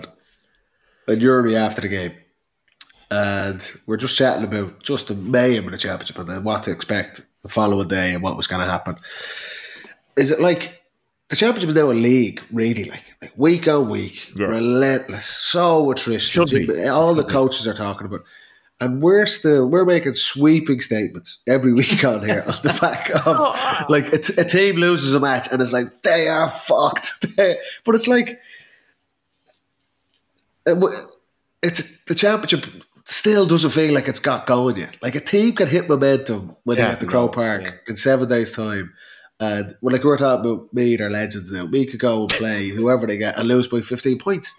and Yuri after the game. And we're just chatting about just the mayhem of the championship and then what to expect the following day and what was going to happen. Is it like the championship is now a league, really, like week on week, relentless, so attrition. All the coaches are talking about, and we're making sweeping statements every week on here on the back of like a team loses a match and it's like they are fucked, but it's like it's the championship. Still doesn't feel like it's got going yet. Like a team can hit momentum when they're at the Crow Park in 7 days' time. And we're talking about Meath or Legends now. We could go and play whoever they get and lose by 15 points.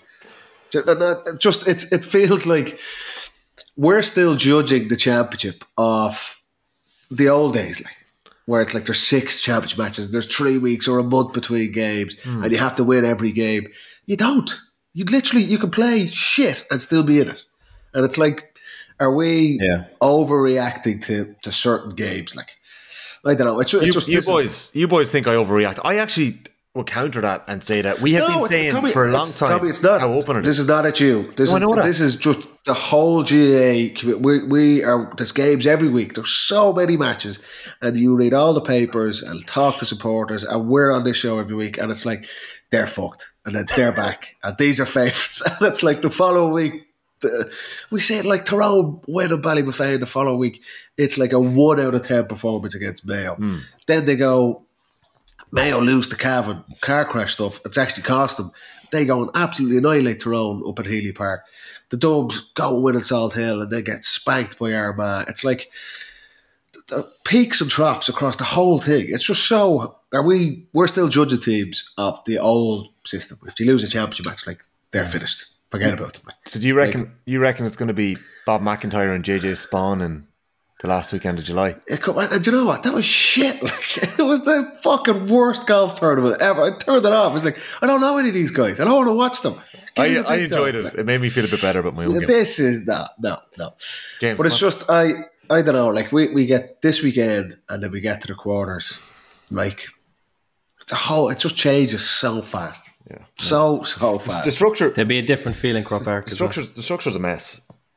It feels like we're still judging the championship off the old days, where it's like there's 6 championship matches, and there's 3 weeks or a month between games, and you have to win every game. You don't. You can play shit and still be in it. And it's like, are we overreacting to certain games? Like, I don't know. It's just you boys think I overreact. I actually will counter that and say that we have been saying for a long time Tommy, it's not, how open it is. This is not at you. This is just the whole GAA. There's games every week. There's so many matches, and you read all the papers and talk to supporters, and we're on this show every week, and it's like they're fucked, and then they're back, and these are favourites, and it's like the following week. We say it like Tyrone win in Ballybuffet the following week. It's like a 1 out of 10 performance against Mayo. Then they go, Mayo lose the Cavan car crash stuff. It's actually cost them. They go and absolutely annihilate Tyrone up at Healy Park. The Dubs go and win at Salt Hill and they get spanked by Armagh. It's like the peaks and troughs across the whole thing. It's just so... We're still judging teams of the old system. If you lose a championship match, they're finished. Forget about it. So do you reckon it's going to be Bob McIntyre and JJ Spawn in the last weekend of July? And do you know what? That was shit. It was the fucking worst golf tournament ever. I turned it off. I was like, I don't know any of these guys. I don't want to watch them. I enjoyed it. It made me feel a bit better about my own game. This is no. James, but it's just I don't know. Like we get this weekend and then we get to the quarters. Like it just changes so fast. Yeah, so fast. The structure. There'd be a different feeling, Crow Park. The structure's a mess.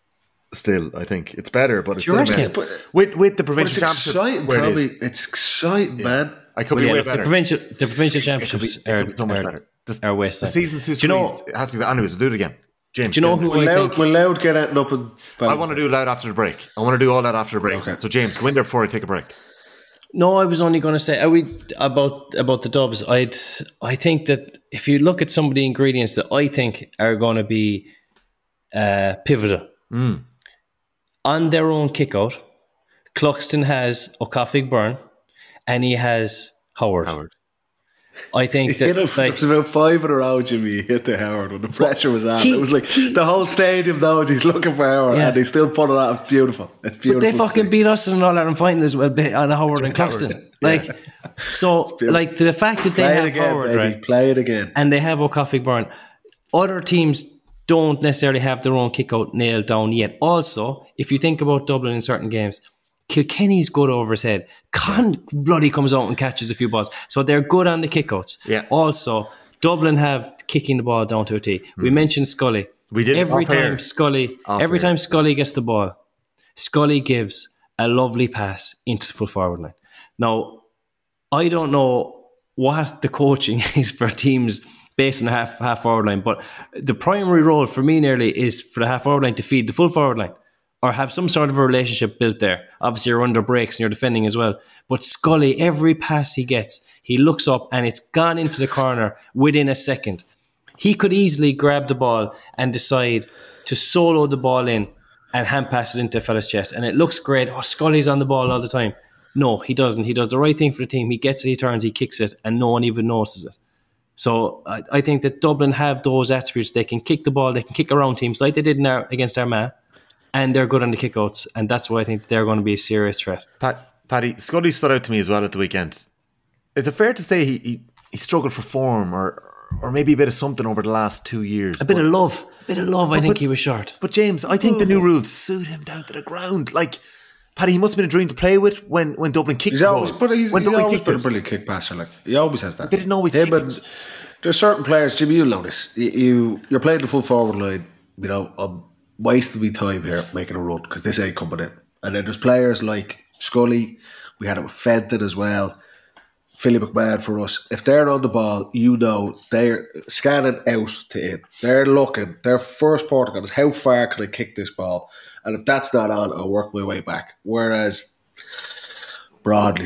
Still, I think it's better, but it's Do you still a mess. reckon? With the But it's provincial championship, exciting, where it Tommy. is, It's exciting, man. I could Well, be yeah, way look, better. the provincial championships It could be so much better. are waste. The season 2 Do you know? squeeze, it has to be. Anyways, we'll do it again. James, Do you know James, who Will I Loud, think? will Loud get it up and I want to do it loud after the break. I want to do all that after the break. Okay. So James, go in there before I take a break. No, I was only going to say about the Dubs. I think that if you look at some of the ingredients that I think are going to be pivotal on their own kick-out, Cluxton has O'Coffig Byrne and he has Howard. I think that It was about 5 in a row, Jimmy. He hit the Howard when the pressure was on. It was like the whole stadium knows he's looking for Howard, and they still put it out. It's beautiful. It's beautiful. But they fucking beat us in an All-Ireland final as well on Howard and Cluxton. The fact that they Play have it again, Howard, baby. right, Play it again. and they have O'Coffig Byrne, other teams don't necessarily have their own kick-out nailed down yet. Also, if you think about Dublin in certain games, Kilkenny's good over his head. Con bloody comes out and catches a few balls. So they're good on the kickouts. Yeah. Also, Dublin have kicking the ball down to a tee. We mentioned Scully. We did Every off air. time Scully gets the ball, Scully gives a lovely pass into the full forward line. Now, I don't know what the coaching is for teams based on the half forward line, but the primary role for me nearly is for the half forward line to feed the full forward line, or have some sort of a relationship built there. Obviously, you're under breaks and you're defending as well. But Scully, every pass he gets, he looks up and it's gone into the corner within a second. He could easily grab the ball and decide to solo the ball in and hand pass it into a fella's chest. And it looks great. Oh, Scully's on the ball all the time. No, he doesn't. He does the right thing for the team. He gets it, he turns, he kicks it, and no one even notices it. So I think that Dublin have those attributes. They can kick the ball, they can kick around teams like they did against Armagh. And they're good on the kickouts, and that's why I think they're going to be a serious threat. Paddy, Scully stood out to me as well at the weekend. Is it fair to say he struggled for form or maybe a bit of something over the last 2 years? A bit of love. I think he was short. But James, I think the new rules suit him down to the ground. Like, Paddy, he must have been a dream to play with when Dublin kicked He's the always, ball. but he's When Dublin always kicked been a it. brilliant kick passer. Like he always has that. They didn't always Him kick and it. there's certain players, Jimmy, you'll notice. You're playing the full forward line. You know, I'm wasting my time here making a run because this ain't coming in. And then there's players like Scully. We had it with Fenton as well. Philly McMahon for us. If they're on the ball, you know they're scanning out to in. They're looking. Their first port is how far can I kick this ball? And if that's not on, I'll work my way back. Whereas broadly,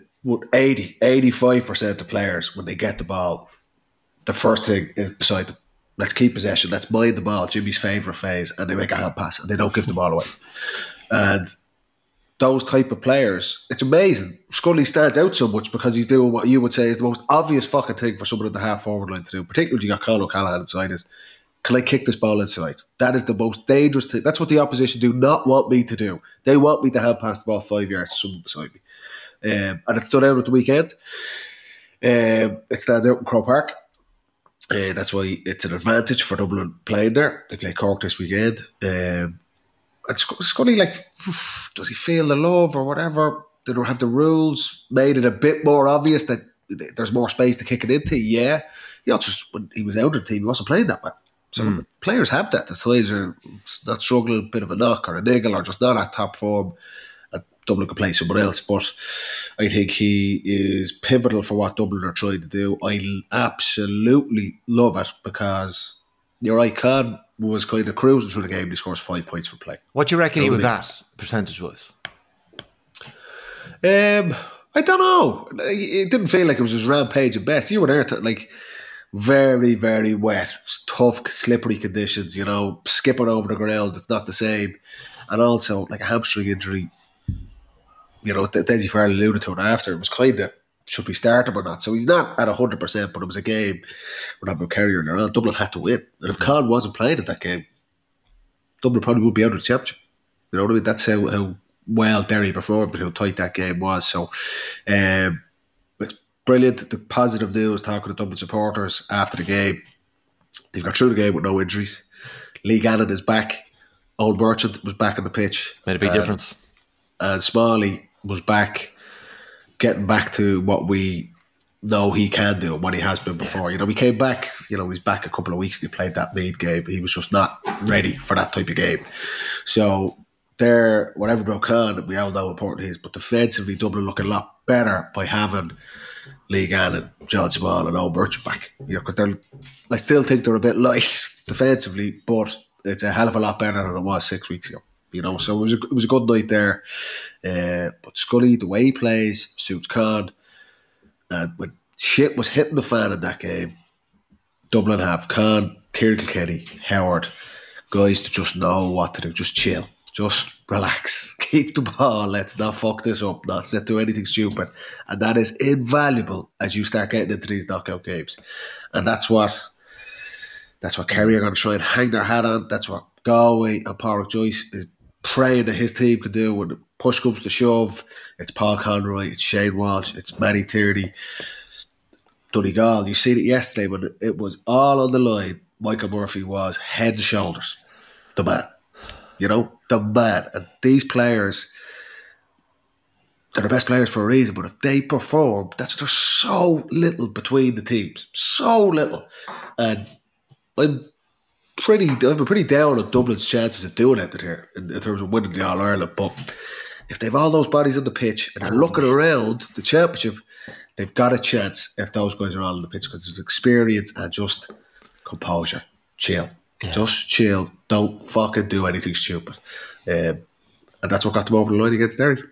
85% of players, when they get the ball, the first thing is beside them. Let's keep possession. Let's mind the ball. Jimmy's favourite phase. And they make a hand pass and they don't give the ball away. And those type of players, it's amazing. Scully stands out so much because he's doing what you would say is the most obvious fucking thing for someone at the half forward line to do, particularly when you got Conor O'Callaghan inside is, can I kick this ball inside? That is the most dangerous thing. That's what the opposition do not want me to do. They want me to hand pass the ball 5 yards to someone beside me. And it stood out at the weekend. It stands out in Croke Park. That's why it's an advantage for Dublin playing there. They play Cork this weekend. And Scully, like, does he feel the love or whatever? They don't have the rules made it a bit more obvious that there's more space to kick it into. Yeah. Just when he was out of the team, he wasn't playing that well. So players have that. The sides are not struggling, a bit of a knock or a niggle or just not at top form. Dublin can play someone else, but I think he is pivotal for what Dublin are trying to do. I absolutely love it because you're right, Con was kind of cruising through the game and he scores 5 points for play. What do you reckon he was that percentage-wise? I don't know. It didn't feel like it was his rampage at best. You were there to, like, very, very wet, tough, slippery conditions, you know, skipping over the ground, it's not the same. And also, like, a hamstring injury, you know, Desi Farrell alluded to it after, it was kind of, should we start him or not? So he's not at 100%, but it was a game where Abel Kerry and around. Dublin had to win. And if Con wasn't playing in that game, Dublin probably would be out of the championship. You know what I mean? That's how well Derry performed and how tight that game was. So it's brilliant. The positive news, talking to Dublin supporters after the game, they've got through the game with no injuries. Lee Gannon is back. Old Merchant was back on the pitch. Made a big difference. And Smalley was back, getting back to what we know he can do what he has been before. He came back, he's back a couple of weeks and he played that Meath game. He was just not ready for that type of game. So whatever about Khan, we all know how important he is, but defensively Dublin look a lot better by having Lee Gannon, John Small and Owen Burchett back. Because I still think they're a bit light defensively, but it's a hell of a lot better than it was 6 weeks ago. So it was a good night there. But Scully, the way he plays, suits Khan. And when shit was hitting the fan in that game, Dublin have Khan, Kieran Kilkenny, Howard, guys to just know what to do, just chill. Just relax. Keep the ball. Let's not fuck this up. Not do anything stupid. And that is invaluable as you start getting into these knockout games. And that's what Kerry are going to try and hang their hat on. That's what Galway and Pádraig Joyce is praying that his team could do. When push comes to shove, it's Paul Conroy, it's Shane Walsh, it's Matty Tierney, Donegal. You seen it yesterday when it was all on the line. Michael Murphy was head and shoulders the man. The man. And these players, they're the best players for a reason, but if they perform, there's so little between the teams. So little. And I'm pretty down on Dublin's chances of doing it here in terms of winning the All-Ireland. But if they've all those bodies on the pitch and they're looking around the championship, they've got a chance if those guys are all on the pitch because there's experience and just composure. Chill. Yeah. Just chill. Don't fucking do anything stupid. And that's what got them over the line against Derry.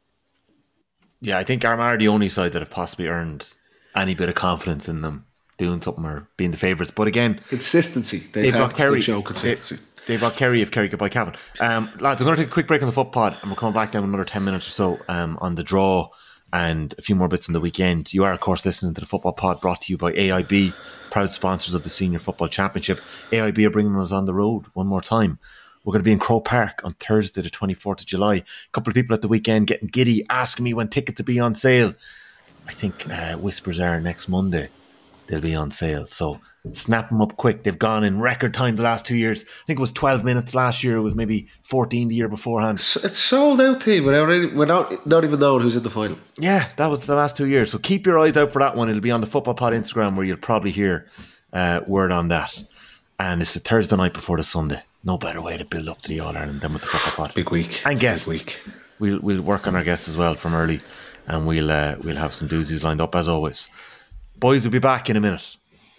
Yeah, I think Armagh are the only side that have possibly earned any bit of confidence in them doing something or being the favourites. But again, consistency. They've got Kerry. Show consistency. They've got Kerry if Kerry could buy Cavan. Lads, I'm going to take a quick break on the foot pod and we'll come back down in another 10 minutes or so on the draw and a few more bits on the weekend. You are, of course, listening to the Football Pod brought to you by AIB, proud sponsors of the Senior Football Championship. AIB are bringing us on the road one more time. We're going to be in Croke Park on Thursday the 24th of July. A couple of people at the weekend getting giddy, asking me when tickets will be on sale. I think whispers are next Monday they'll be on sale. So snap them up quick. They've gone in record time the last 2 years. I think it was 12 minutes last year. It was maybe 14 the year beforehand. It's sold out, team, without not even knowing who's in the final. Yeah, that was the last 2 years. So keep your eyes out for that one. It'll be on the Football Pod Instagram where you'll probably hear word on that. And it's the Thursday night before the Sunday. No better way to build up to the All-Ireland than with the Football Pod. Big week. And guests. Big week. We'll work on our guests as well from early. And we'll have some doozies lined up as always. Boys will be back in a minute.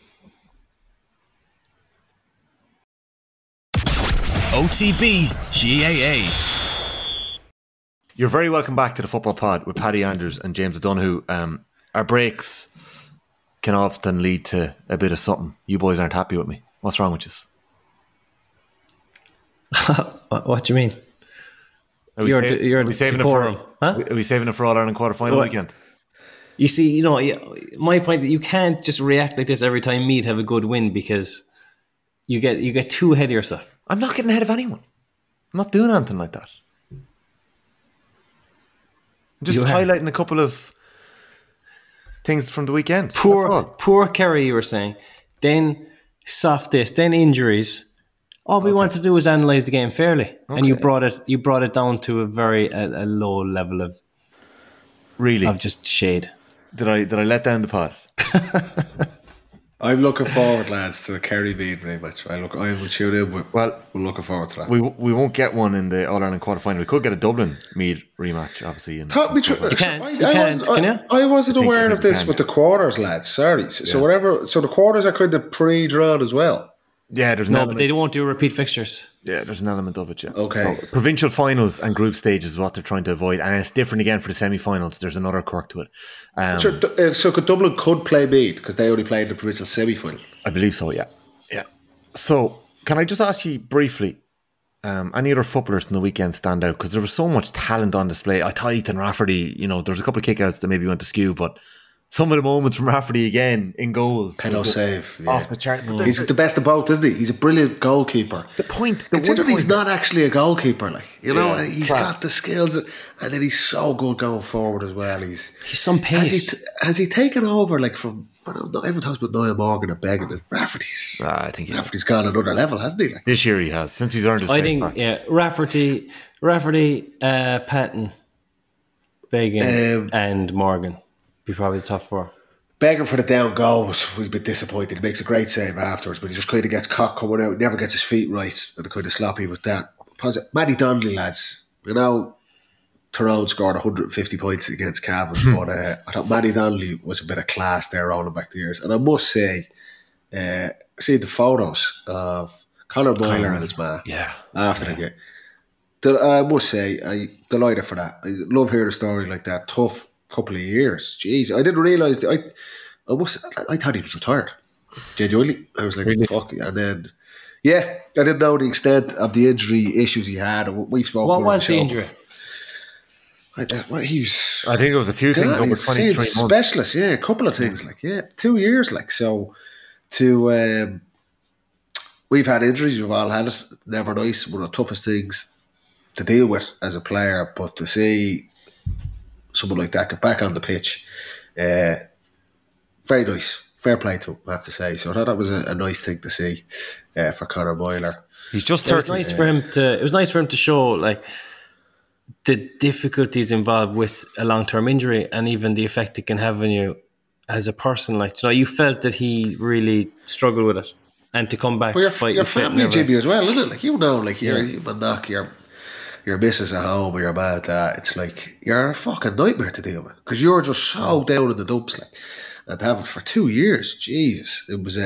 OTB GAA. You're very welcome back to the Football Pod with Paddy Andrews and James O'Donoghue. Our breaks can often lead to a bit of something. You boys aren't happy with me. What's wrong with you? What do you mean? Are we saving it for All-Ireland quarter-final weekend? You see, my point that you can't just react like this every time Meath have a good win because you get too ahead of yourself. I'm not getting ahead of anyone. I'm not doing anything like that. I'm just highlighting a couple of things from the weekend. Poor Kerry, you were saying. Then soft this, then injuries. All we want to do is analyse the game fairly, and you brought it down to a very a low level of just shade. Did I let down the pod? I'm looking forward, lads, to the Kerry Meath rematch. I will tune in. We're looking forward to that. We won't get one in the All Ireland quarter final. We could get a Dublin Meath rematch, obviously. Talk me through. I wasn't aware of this with the quarters, lads. Sorry. So the quarters are kind of pre-drawn as well. Yeah, there's but they won't do repeat fixtures. Yeah, there's an element of it, yeah. Okay. So, provincial finals and group stages is what they're trying to avoid. And it's different again for the semi-finals. There's another quirk to it. So Dublin could play Meath because they only played the provincial semi-final? I believe so, yeah. Yeah. So, can I just ask you briefly, any other footballers from the weekend stand out? Because there was so much talent on display. I thought Ethan Rafferty, there was a couple of kickouts that maybe went askew, but some of the moments from Rafferty again in goals. Penalty save. Off the chart. But he's the best of both, isn't he? He's a brilliant goalkeeper. Considering he's not actually a goalkeeper, he's got the skills, and then he's so good going forward as well. He's some pace. Has he taken over from? Everyone talks about Niall Morgan and Began. Rafferty's. I think Rafferty's gone another level, hasn't he? This year he has, since he's earned his. I think back. Rafferty, Patton, Began, and Morgan. Be probably the top four. begging for the down goal was a bit disappointed. He makes a great save afterwards, but he just kind of gets caught coming out, never gets his feet right, and kind of sloppy with that. Matty Donnelly, lads, you know, Tyrone scored 150 points against Cavan, but I thought Matty Donnelly was a bit of class there rolling back the years. And I must say, see the photos of Conor Boyler and his man after the game. I must say, I delighted for that. I love hearing a story like that. Tough couple of years. Jeez, I didn't realise. I thought he was retired. Genuinely, I was like, really? Fuck. And then, I didn't know the extent of the injury issues he had. We've spoken. What was the injury? I think it was a few things over 23 months. Specialist, a couple of things. 2 years. So we've had injuries. We've all had it. Never nice. One of the toughest things to deal with as a player, but to see someone like that get back on the pitch, very nice. Fair play to him, I have to say. So I thought that was a nice thing to see for Conor Boyler. He's just 30. It was nice for him to show like the difficulties involved with a long-term injury and even the effect it can have on you as a person. Like, you felt that he really struggled with it, and to come back. But your family, Jimmy, as well, isn't it? Like, you know, like you would knock your missus at home or your mad dad. It's like you're a fucking nightmare to deal with because you're just so down in the dumps, like, and to have it for 2 years, Jesus, it was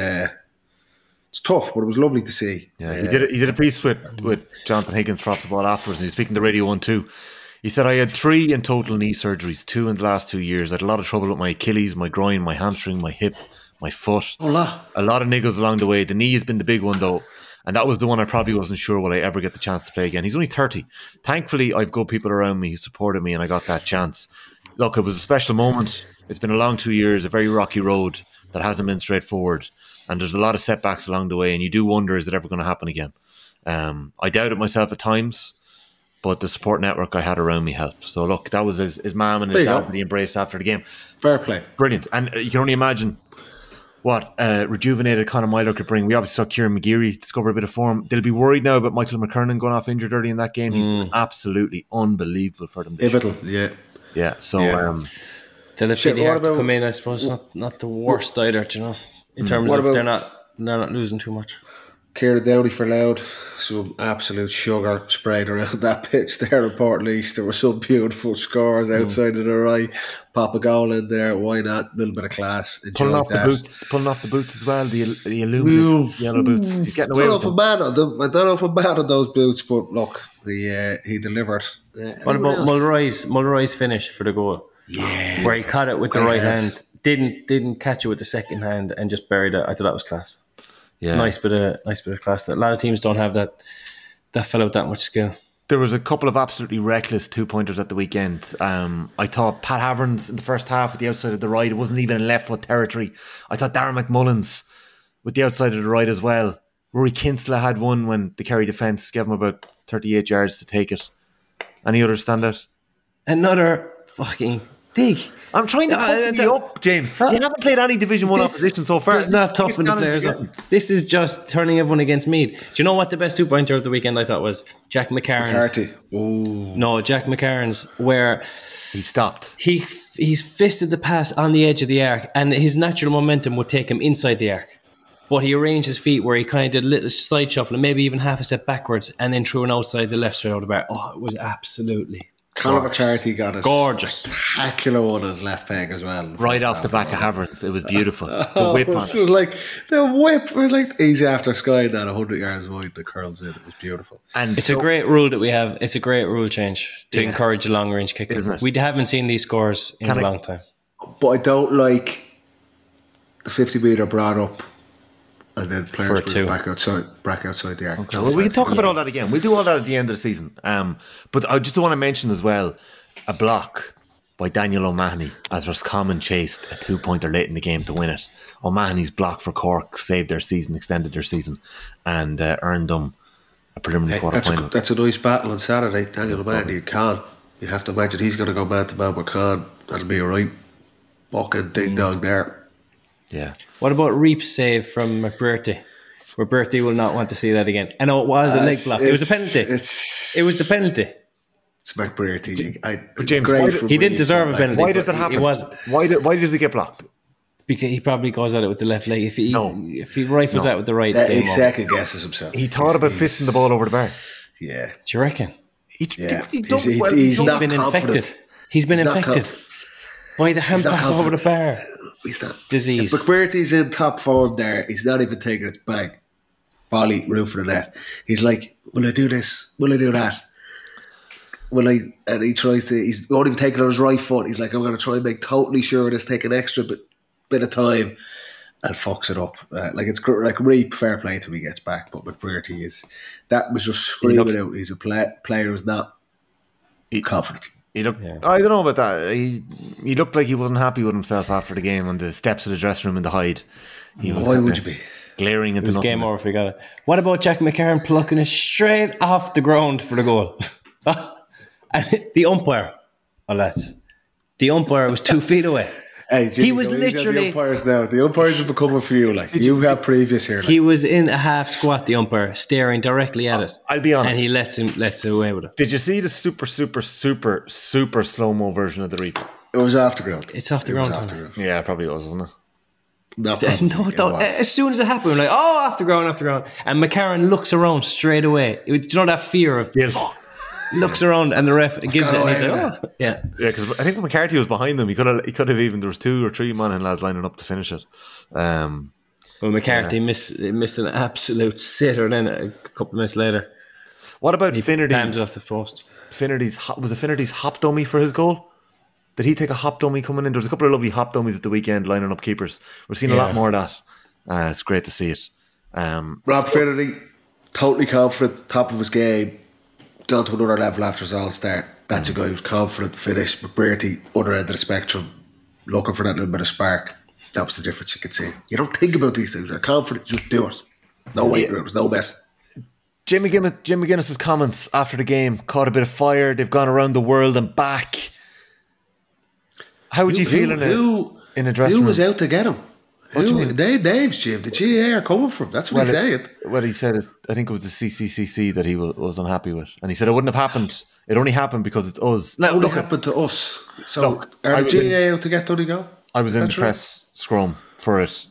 it's tough, but it was lovely to see. Yeah, he did a piece with Jonathan Higgins for Off the Ball afterwards, and he's speaking to Radio 1 too. He said, I had 3 in total knee surgeries, 2 in the last 2 years. I had a lot of trouble with my Achilles, my groin, my hamstring, my hip, my foot. A lot of niggles along the way. The knee has been the big one though, and that was the one I probably wasn't sure will I ever get the chance to play again. He's only 30. Thankfully, I've good people around me who supported me, and I got that chance. Look, it was a special moment. It's been a long 2 years, a very rocky road that hasn't been straightforward. And there's a lot of setbacks along the way, and you do wonder, is it ever going to happen again? I doubted myself at times, but the support network I had around me helped. So look, that was his mum and his dad, and he embraced after the game. Fair play. Brilliant. And you can only imagine what rejuvenated Conor Myler could bring. We obviously saw Kieran McGeary discover a bit of form. They'll be worried now about Michael McKernan going off injured early in that game. He's been absolutely unbelievable for them. Pivotal, yeah. So they'll have PDR to come in, I suppose. Not the worst either, you know, in terms of they're not losing too much. Kieran Downey for Loud, some absolute sugar sprayed around that pitch there in Port Least. There were some beautiful scores outside of the right. Pop a goal in there, why not? A little bit of class. Pulling off the boots as well, the illuminated yellow boots. He's getting away with them. I don't know if I'm mad on those boots, but look, he delivered. What about Mulroy's finish for the goal? Yeah. Where he caught it with the right hand, didn't catch it with the second hand and just buried it. I thought that was class. Yeah. Nice bit of class. A lot of teams don't have that fellow with that much skill. There was a couple of absolutely reckless 2-pointers at the weekend. I thought Pat Haverns in the first half with the outside of the right, it wasn't even in left foot territory. I thought Darren McMullins with the outside of the right as well. Rory Kinsella had one when the Kerry defence gave him about 38 yards to take it. Any other standout? Another fucking dig. I'm trying to toughen you up, James. You haven't played any Division 1 opposition so far. There's not toughen the players up. This is just turning everyone against Meath. Do you know what the best 2-pointer of the weekend I thought was? Jack McCarron's. No, Jack McCarron's, where he stopped. He's fisted the pass on the edge of the arc, and his natural momentum would take him inside the arc. But he arranged his feet where he kind of did a little side shuffle and maybe even half a step backwards, and then threw an outside the left straight out of the bar. Oh, it was absolutely Conor McCarthy got a gorgeous spectacular one on his left peg as well. Right off the back of Haverns. It was beautiful. The whip on it. Was like, the whip was like easy after sky that 100 yards wide the curls in. It was beautiful. And it's a great rule that we have. It's a great rule change to encourage a long range kick. We haven't seen these scores in a long time. But I don't like the 50 metre brought up and then players back outside the arc. Okay. Well, we can talk about all that again. We'll do all that at the end of the season. But I just want to mention as well a block by Daniel O'Mahony as Roscommon chased a 2-pointer late in the game to win it. O'Mahony's block for Cork saved their season, extended their season, and earned them a preliminary quarter-final. That's a nice battle on Saturday. Daniel O'Mahony and Khan. You'd have to imagine he's going to go man to man with Khan. That'll be a right fucking ding-dong there. Yeah. What about Reap's save from McBrearty? Where Bertie will not want to see that again. I know it was a leg block. It was a penalty. It was a penalty. It's McBrearty. James, he didn't deserve a penalty. Why does that happen? It wasn't. Why does it get blocked? Because he probably goes at it with the left leg. If he rifles out with the right, He game over. second guesses himself. He thought about fisting the ball over the bar. Yeah. Do you reckon? He He's He's not been confident. infected. He's been He's not infected by the hand not pass over the confident. bar. He's not. Disease. If McBurty's in top form there, he's not even taking it bang. Volley, roof for the net. He's like, will I do this? Will I do that? Will I? And he tries to, he's not even taking it on his right foot. He's like, I'm going to try and make totally sure this, take an extra bit of time, and fucks it up. It's like really fair play to him he gets back, but McBurty that was just screaming out. He's a player who's not confident. I don't know about that. He looked like he wasn't happy with himself after the game on the steps of the dressing room in the Hide. Why would you be? Glaring into It was nothing. game over if he got it. What about Jack McCarron plucking it straight off the ground for the goal? And the umpire, the umpire was 2 feet away. Hey, Jimmy, He was go easy on literally- the umpires now. The umpires have become for you. Like you have previous here. Like. He was in a half squat, the umpire, staring directly at it. I'll be honest. And he lets away with it. Did you see the super slow-mo version of the replay? It was off the ground. It's off the It was ground, off the Tommy. ground. Yeah, it probably was, wasn't it? Not probably, No, it don't. was. As soon as it happened, we're like, oh, off the ground. And McCarron looks around straight away. Do you know that fear of looks around and the ref gives it and he's like, oh, yeah. Yeah, because I think when McCarthy was behind them, he could have even, there was 2 or 3 man lads lining up to finish it. Well, McCarthy missed an absolute sitter then a couple of minutes later. What about Times Finnerty's? off the post. Was it Finnerty's hop dummy for his goal? Did he take a hop dummy coming in? There was a couple of lovely hop dummies at the weekend lining up keepers. We're seeing a lot more of that. It's great to see it. Rob Finnerty, totally confident, top of his game, gone to another level after his All-Star. That's a guy who's confident, finished. McBurty, other end of the spectrum, looking for that little bit of spark. That was the difference you could see. You don't think about these things. You're confident, just do it. No waiting rooms, no mess. Jim McGuinness's comments after the game caught a bit of fire. They've gone around the world and back. How would you feel in a dressing room? Who was out to get him? What do you mean? They names, Jim. The GAA are coming from. That's what he's saying. Well, he said I think it was the CCCC that he was unhappy with, and he said it wouldn't have happened. It only happened because it's us. It only happened to us. So are the GAA out to get Donegal? I was in the true? press scrum for it,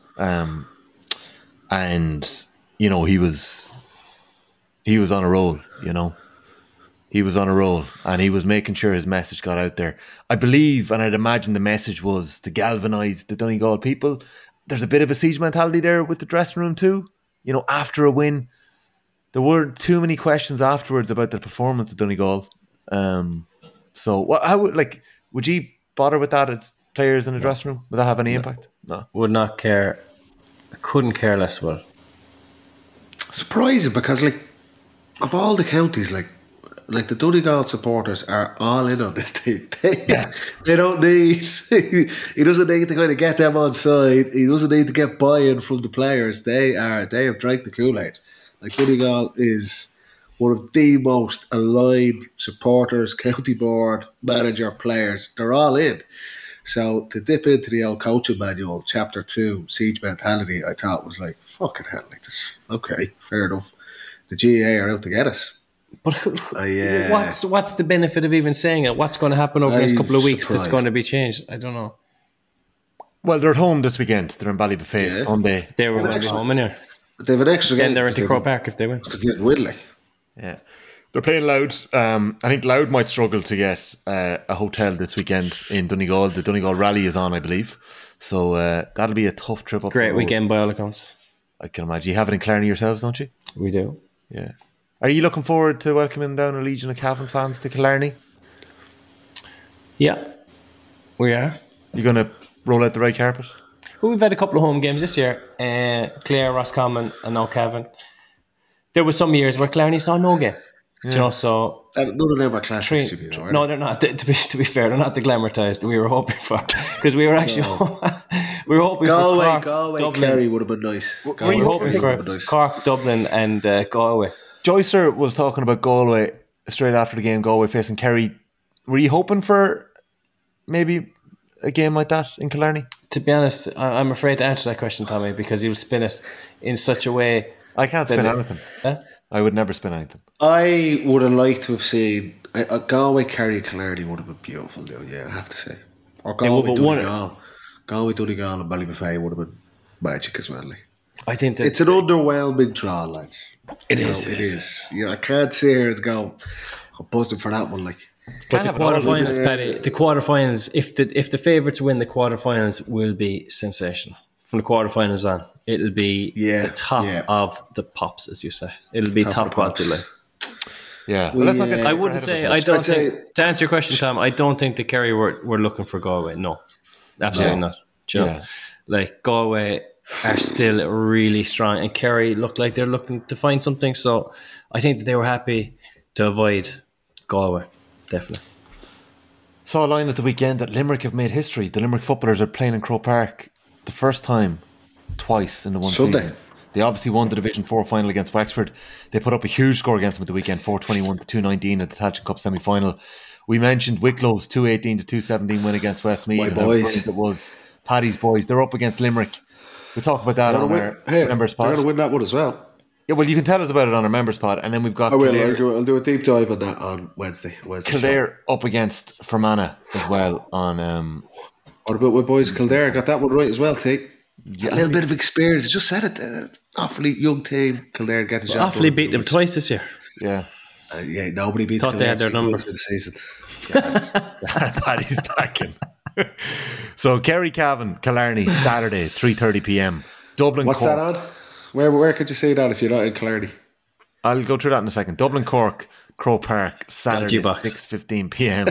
and he was on a roll. He was on a roll, and he was making sure his message got out there. I believe, and I'd imagine the message was to galvanise the Donegal people. There's a bit of a siege mentality there with the dressing room too. After a win, there weren't too many questions afterwards about the performance of Donegal. Would you bother with that as players in the dressing room? Would that have any impact? No. Would not care. I couldn't care less about it. Surprising because, of all the counties, the Donegal supporters are all in on this team. They don't need. He doesn't need to kind of get them on side. He doesn't need to get buy-in from the players. They have drank the Kool-Aid. Donegal is one of the most aligned supporters, county board, manager, players. They're all in. So to dip into the old coaching manual, chapter 2, siege mentality, I thought was like, fucking hell, this. Okay, fair enough. The GAA are out to get us. But what's the benefit of even saying it? What's going to happen over the next couple of weeks that's going to be changed? I don't know. Well, they're at home this weekend. They're in Ballybeface Sunday. They were going to be home in here. They have an extra game. Then they're into Croke Park if they win. Because they didn't win, Yeah. They're playing Loud. I think Loud might struggle to get a hotel this weekend in Donegal. The Donegal Rally is on, I believe. So that'll be a tough trip up. Great weekend by all accounts. I can imagine. You have it in Clarny yourselves, don't you? We do. Yeah. Are you looking forward to welcoming down a legion of Cavan fans to Killarney? Yeah, we are. You going to roll out the red carpet? Well, we've had a couple of home games this year. Clare, Roscommon and now Cavan. There were some years where Clarny saw no game. Yeah. So none of them are classics. No, they're not. To be fair, they're not the glamourtised we were hoping for, because we were actually we were hoping for Cork, Dublin. Kerry would have been nice. We were hoping for Cork, Dublin, and Galway. Joycer was talking about Galway straight after the game. Galway facing Kerry. Were you hoping for maybe a game like that in Killarney? To be honest, I'm afraid to answer that question, Tommy, because you'll spin it in such a way. I can't spin anything. I would never spin anything. I would have liked to have seen a Galway, Kerry, Killarney would have been beautiful, though. Yeah, I have to say. Or Galway, Donegal. Galway, Donegal and Ballybuffet would have been magic as well. Like. I think that It's an underwhelming draw, lads. it You know, is. it is. You know, I can't sit here and go, I'm buzzing for that one. Like, But the have it all, quarterfinals, Paddy, the quarterfinals, if the favourites win the quarterfinals, will be sensational. From the quarterfinals on, it'll be the top of the pops, as you say. It'll be top quality. Like. Yeah. Well, let's not get I wouldn't say. I don't think. To answer your question, Tom, I don't think the Kerry were looking for Galway. No, absolutely not. Do you know? Yeah. Like Galway are still really strong, and Kerry look like they're looking to find something. So I think that they were happy to avoid Galway. Definitely. Saw a line at the weekend that Limerick have made history. The Limerick footballers are playing in Croke Park the first time twice in the one Sunday. season. They obviously won the Division 4 final against Wexford. They put up a huge score against them at the weekend, 421 to 219 at the Tailteann Cup semi-final. We mentioned Wicklow's 218 to 217 win against Westmeath. My and how boys. brilliant it was Paddy's boys. They're up against Limerick. We'll talk about that on our members they're pod. going to win that one as well. Yeah, well, you can tell us about it on our members pod, and then we've got I will. Kildare, I'll do a deep dive on that on Wednesday. Kildare up against Fermanagh as well on. What about my boys Kildare? Got that one right as well, Tate. Yeah, A little bit of experience. I just said it. Awfully young team. Kildare get the job Awfully done. beat them twice this year. yeah. Yeah, nobody beats Thought they Kildare had their 3 number. times in the season. Paddy's backing. So Kerry Cavan, Killarney, Saturday, 3:30 p.m. Dublin. What's Cork. that on? Where could you see that if you're not in Killarney? I'll go through that in a second. Dublin, Cork, Croke Park, Saturday, Box. 6:15 p.m.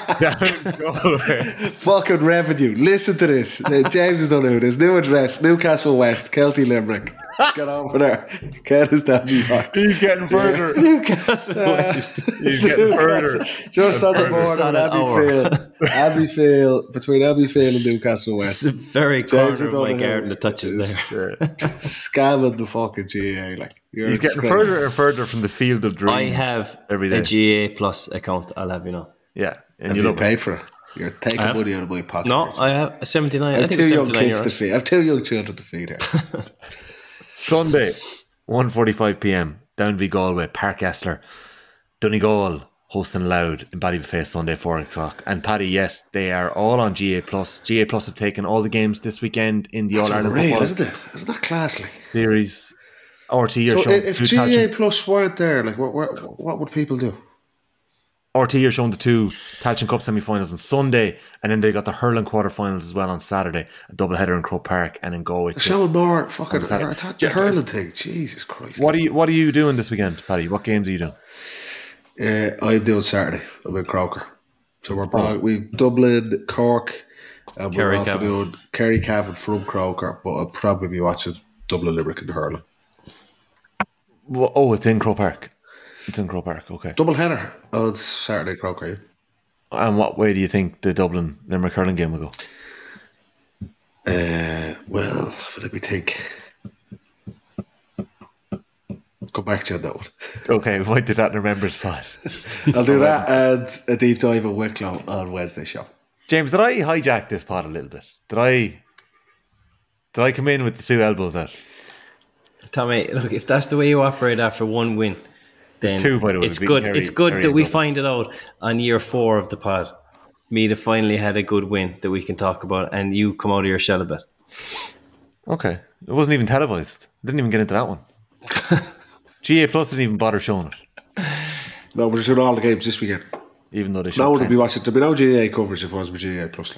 Galway. Fucking revenue. Listen to this. James has done it. His new address, Newcastle West, Kelty Limerick. Get over there. Get his dodgy box. He's getting further. Newcastle West. He's getting further. Just on the That's a border solid with Abbeyfield, between Abbeyfield and Newcastle West. It's the very James corner has of done my it. garden that touches It's- there. Scamming the fucking GA. Like, you're He's getting disgrace. further and further from the field of dreams. I have every a day. GA Plus account, I'll have you know. Yeah, and Have you you love it. paid for it? You're taking I have. money out of my pocket. No, I have a 79. I I have think 2 it's young 79 kids to euros. feed. I have 2 young children to feed here. Sunday, 1:45 p.m. Downby Galway, Park Esler, Donegal hosting Loud in Ballybuffet Sunday 4 o'clock. And Paddy, yes, they are all on GA Plus. GA Plus have taken all the games this weekend in the That's All Ireland unreal, Football isn't it? Isn't that class? Like? Series. RT are So showing if two GA Tailteann- Plus weren't there, like what would people do? RT are showing the 2 Tailteann Cup semi-finals on Sunday, and then they got the hurling quarter-finals as well on Saturday. A double-header in Croke Park and in Galway. They're showing more fucking. On Saturday. I thought the hurling thing. Jesus Christ! What are you doing this weekend, Paddy? What games are you doing? I'm doing Saturday. I'm in Croker, so we Dublin, Cork, and we're Kerry also Cavan. doing Kerry Cavan from Croker. But I'll probably be watching Dublin, Limerick, and the hurling. Well, oh, it's in Croke Park. It's in Croke Park, okay. Double header on Saturday, Croker. Yeah. And what way do you think the Dublin Limerick hurling game will go? Well, let me think. Come back to you on that one. Okay, we might do that in our members pod. I'll do that and a deep dive on Wicklow on Wednesday show. James, did I hijack this pod a little bit? Did I come in with the 2 elbows out? Tommy, look, if that's the way you operate after one win, then It's 2, by the way. it's We good. carry- It's good carry that it we double. find it out on year 4 of the pod. Me to finally had a good win that we can talk about, and you come out of your shell a bit. Okay. It wasn't even televised. Didn't even get into that one. GA Plus didn't even bother showing it, No, we're doing all the games this weekend. even though they should. No one will be watching. There'll be no GA coverage if it wasn't for GA Plus.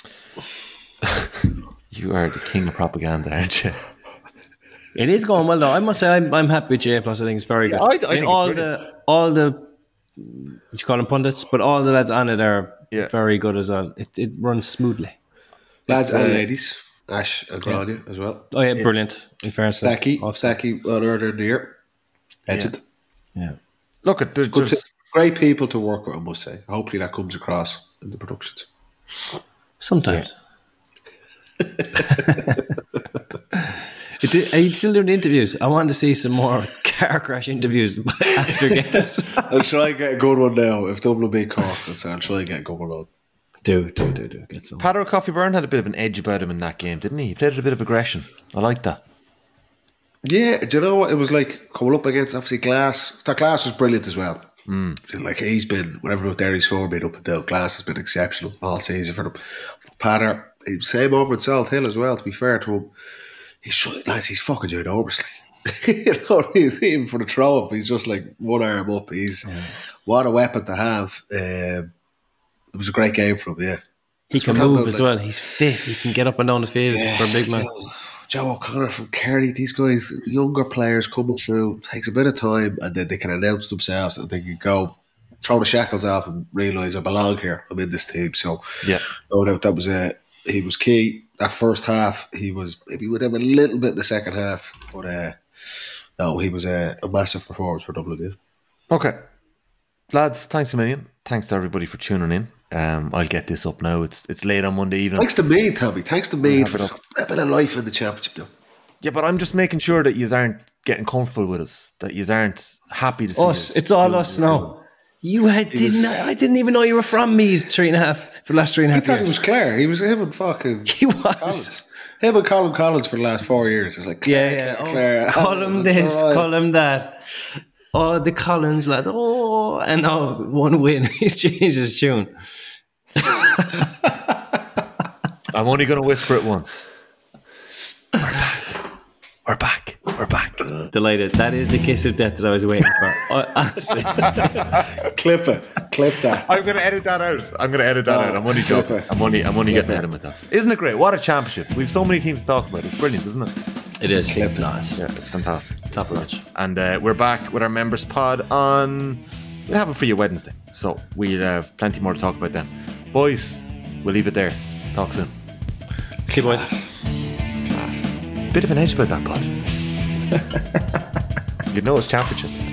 You are the king of propaganda, aren't you? It is going well, though. I must say, I'm happy with J Plus. I think it's very good. I think it's all brilliant. the what you call them pundits, but all the lads on it are Yeah. very good as well. It runs smoothly. Lads and ladies, Ash and Claudia as well. Oh yeah, brilliant. In fairness, Stacky on earlier in the year. Legend. Yeah. Look at Good great people to work with, I must say. Hopefully that comes across in the productions. Sometimes. Are you still doing interviews? I want to see some more car crash interviews after games. I'll try and get a good one now. If Dublin beat Cork, I'll try and get a good one on. Do. Get some. Padder Coffee Byrne had a bit of an edge about him in that game, didn't he? He played with a bit of aggression. I like that. Yeah, do you know what it was like coming up against obviously Glass? That Glass was brilliant as well. Like he's been whatever about Derry's form been up and down. Glass has been exceptional all season for them. Padder, Same over at Salt Hill as well, to be fair to him. He's fucking ginormous. You know, even for the throw up, he's just like one arm up. What a weapon to have. It was a great game for him, yeah. He can move as well. He's fit. He can get up and down the field for a big man. Joe O'Connor from Kerry, these guys, younger players coming through, takes a bit of time, and then they can announce themselves and they can go throw the shackles off and realise I belong here. I'm in this team. So, no doubt that was he was key. That first half, he was maybe with him a little bit in the second half, but no, he was a massive performance for Dublin. Okay, lads, thanks a million. Thanks to everybody for tuning in. I'll get this up now. It's late on Monday evening. Thanks to me, Tommy. Thanks to me for a bit of life in the championship now. Yeah, but I'm just making sure that you aren't getting comfortable with us, that you aren't happy to see us. It's all us now. I didn't even know you were from Meath for the last 3.5 years. He thought he was Clare. He was him and fucking he was Collins. Him and Colin Collins for the last 4 years. It's like Clare. Call him this, call him that. Oh, the Collins lads. Oh, and now one win. He's changed his tune. I'm only going to whisper it once. We're back. Delighted. That is the kiss of death that I was waiting for. Honestly. Clip that. I'm going to edit that out. I'm only joking. I'm only getting ahead of myself. Isn't it great? What a championship. We've so many teams to talk about. It's brilliant, isn't it? It is. Nice. Yeah, it's fantastic. Top notch. And we're back with our members pod on... We'll have it for you Wednesday. So we'll have plenty more to talk about then. Boys, we'll leave it there. Talk soon. See you, boys. Class. Bit of an edge about that pod. You know it's championship.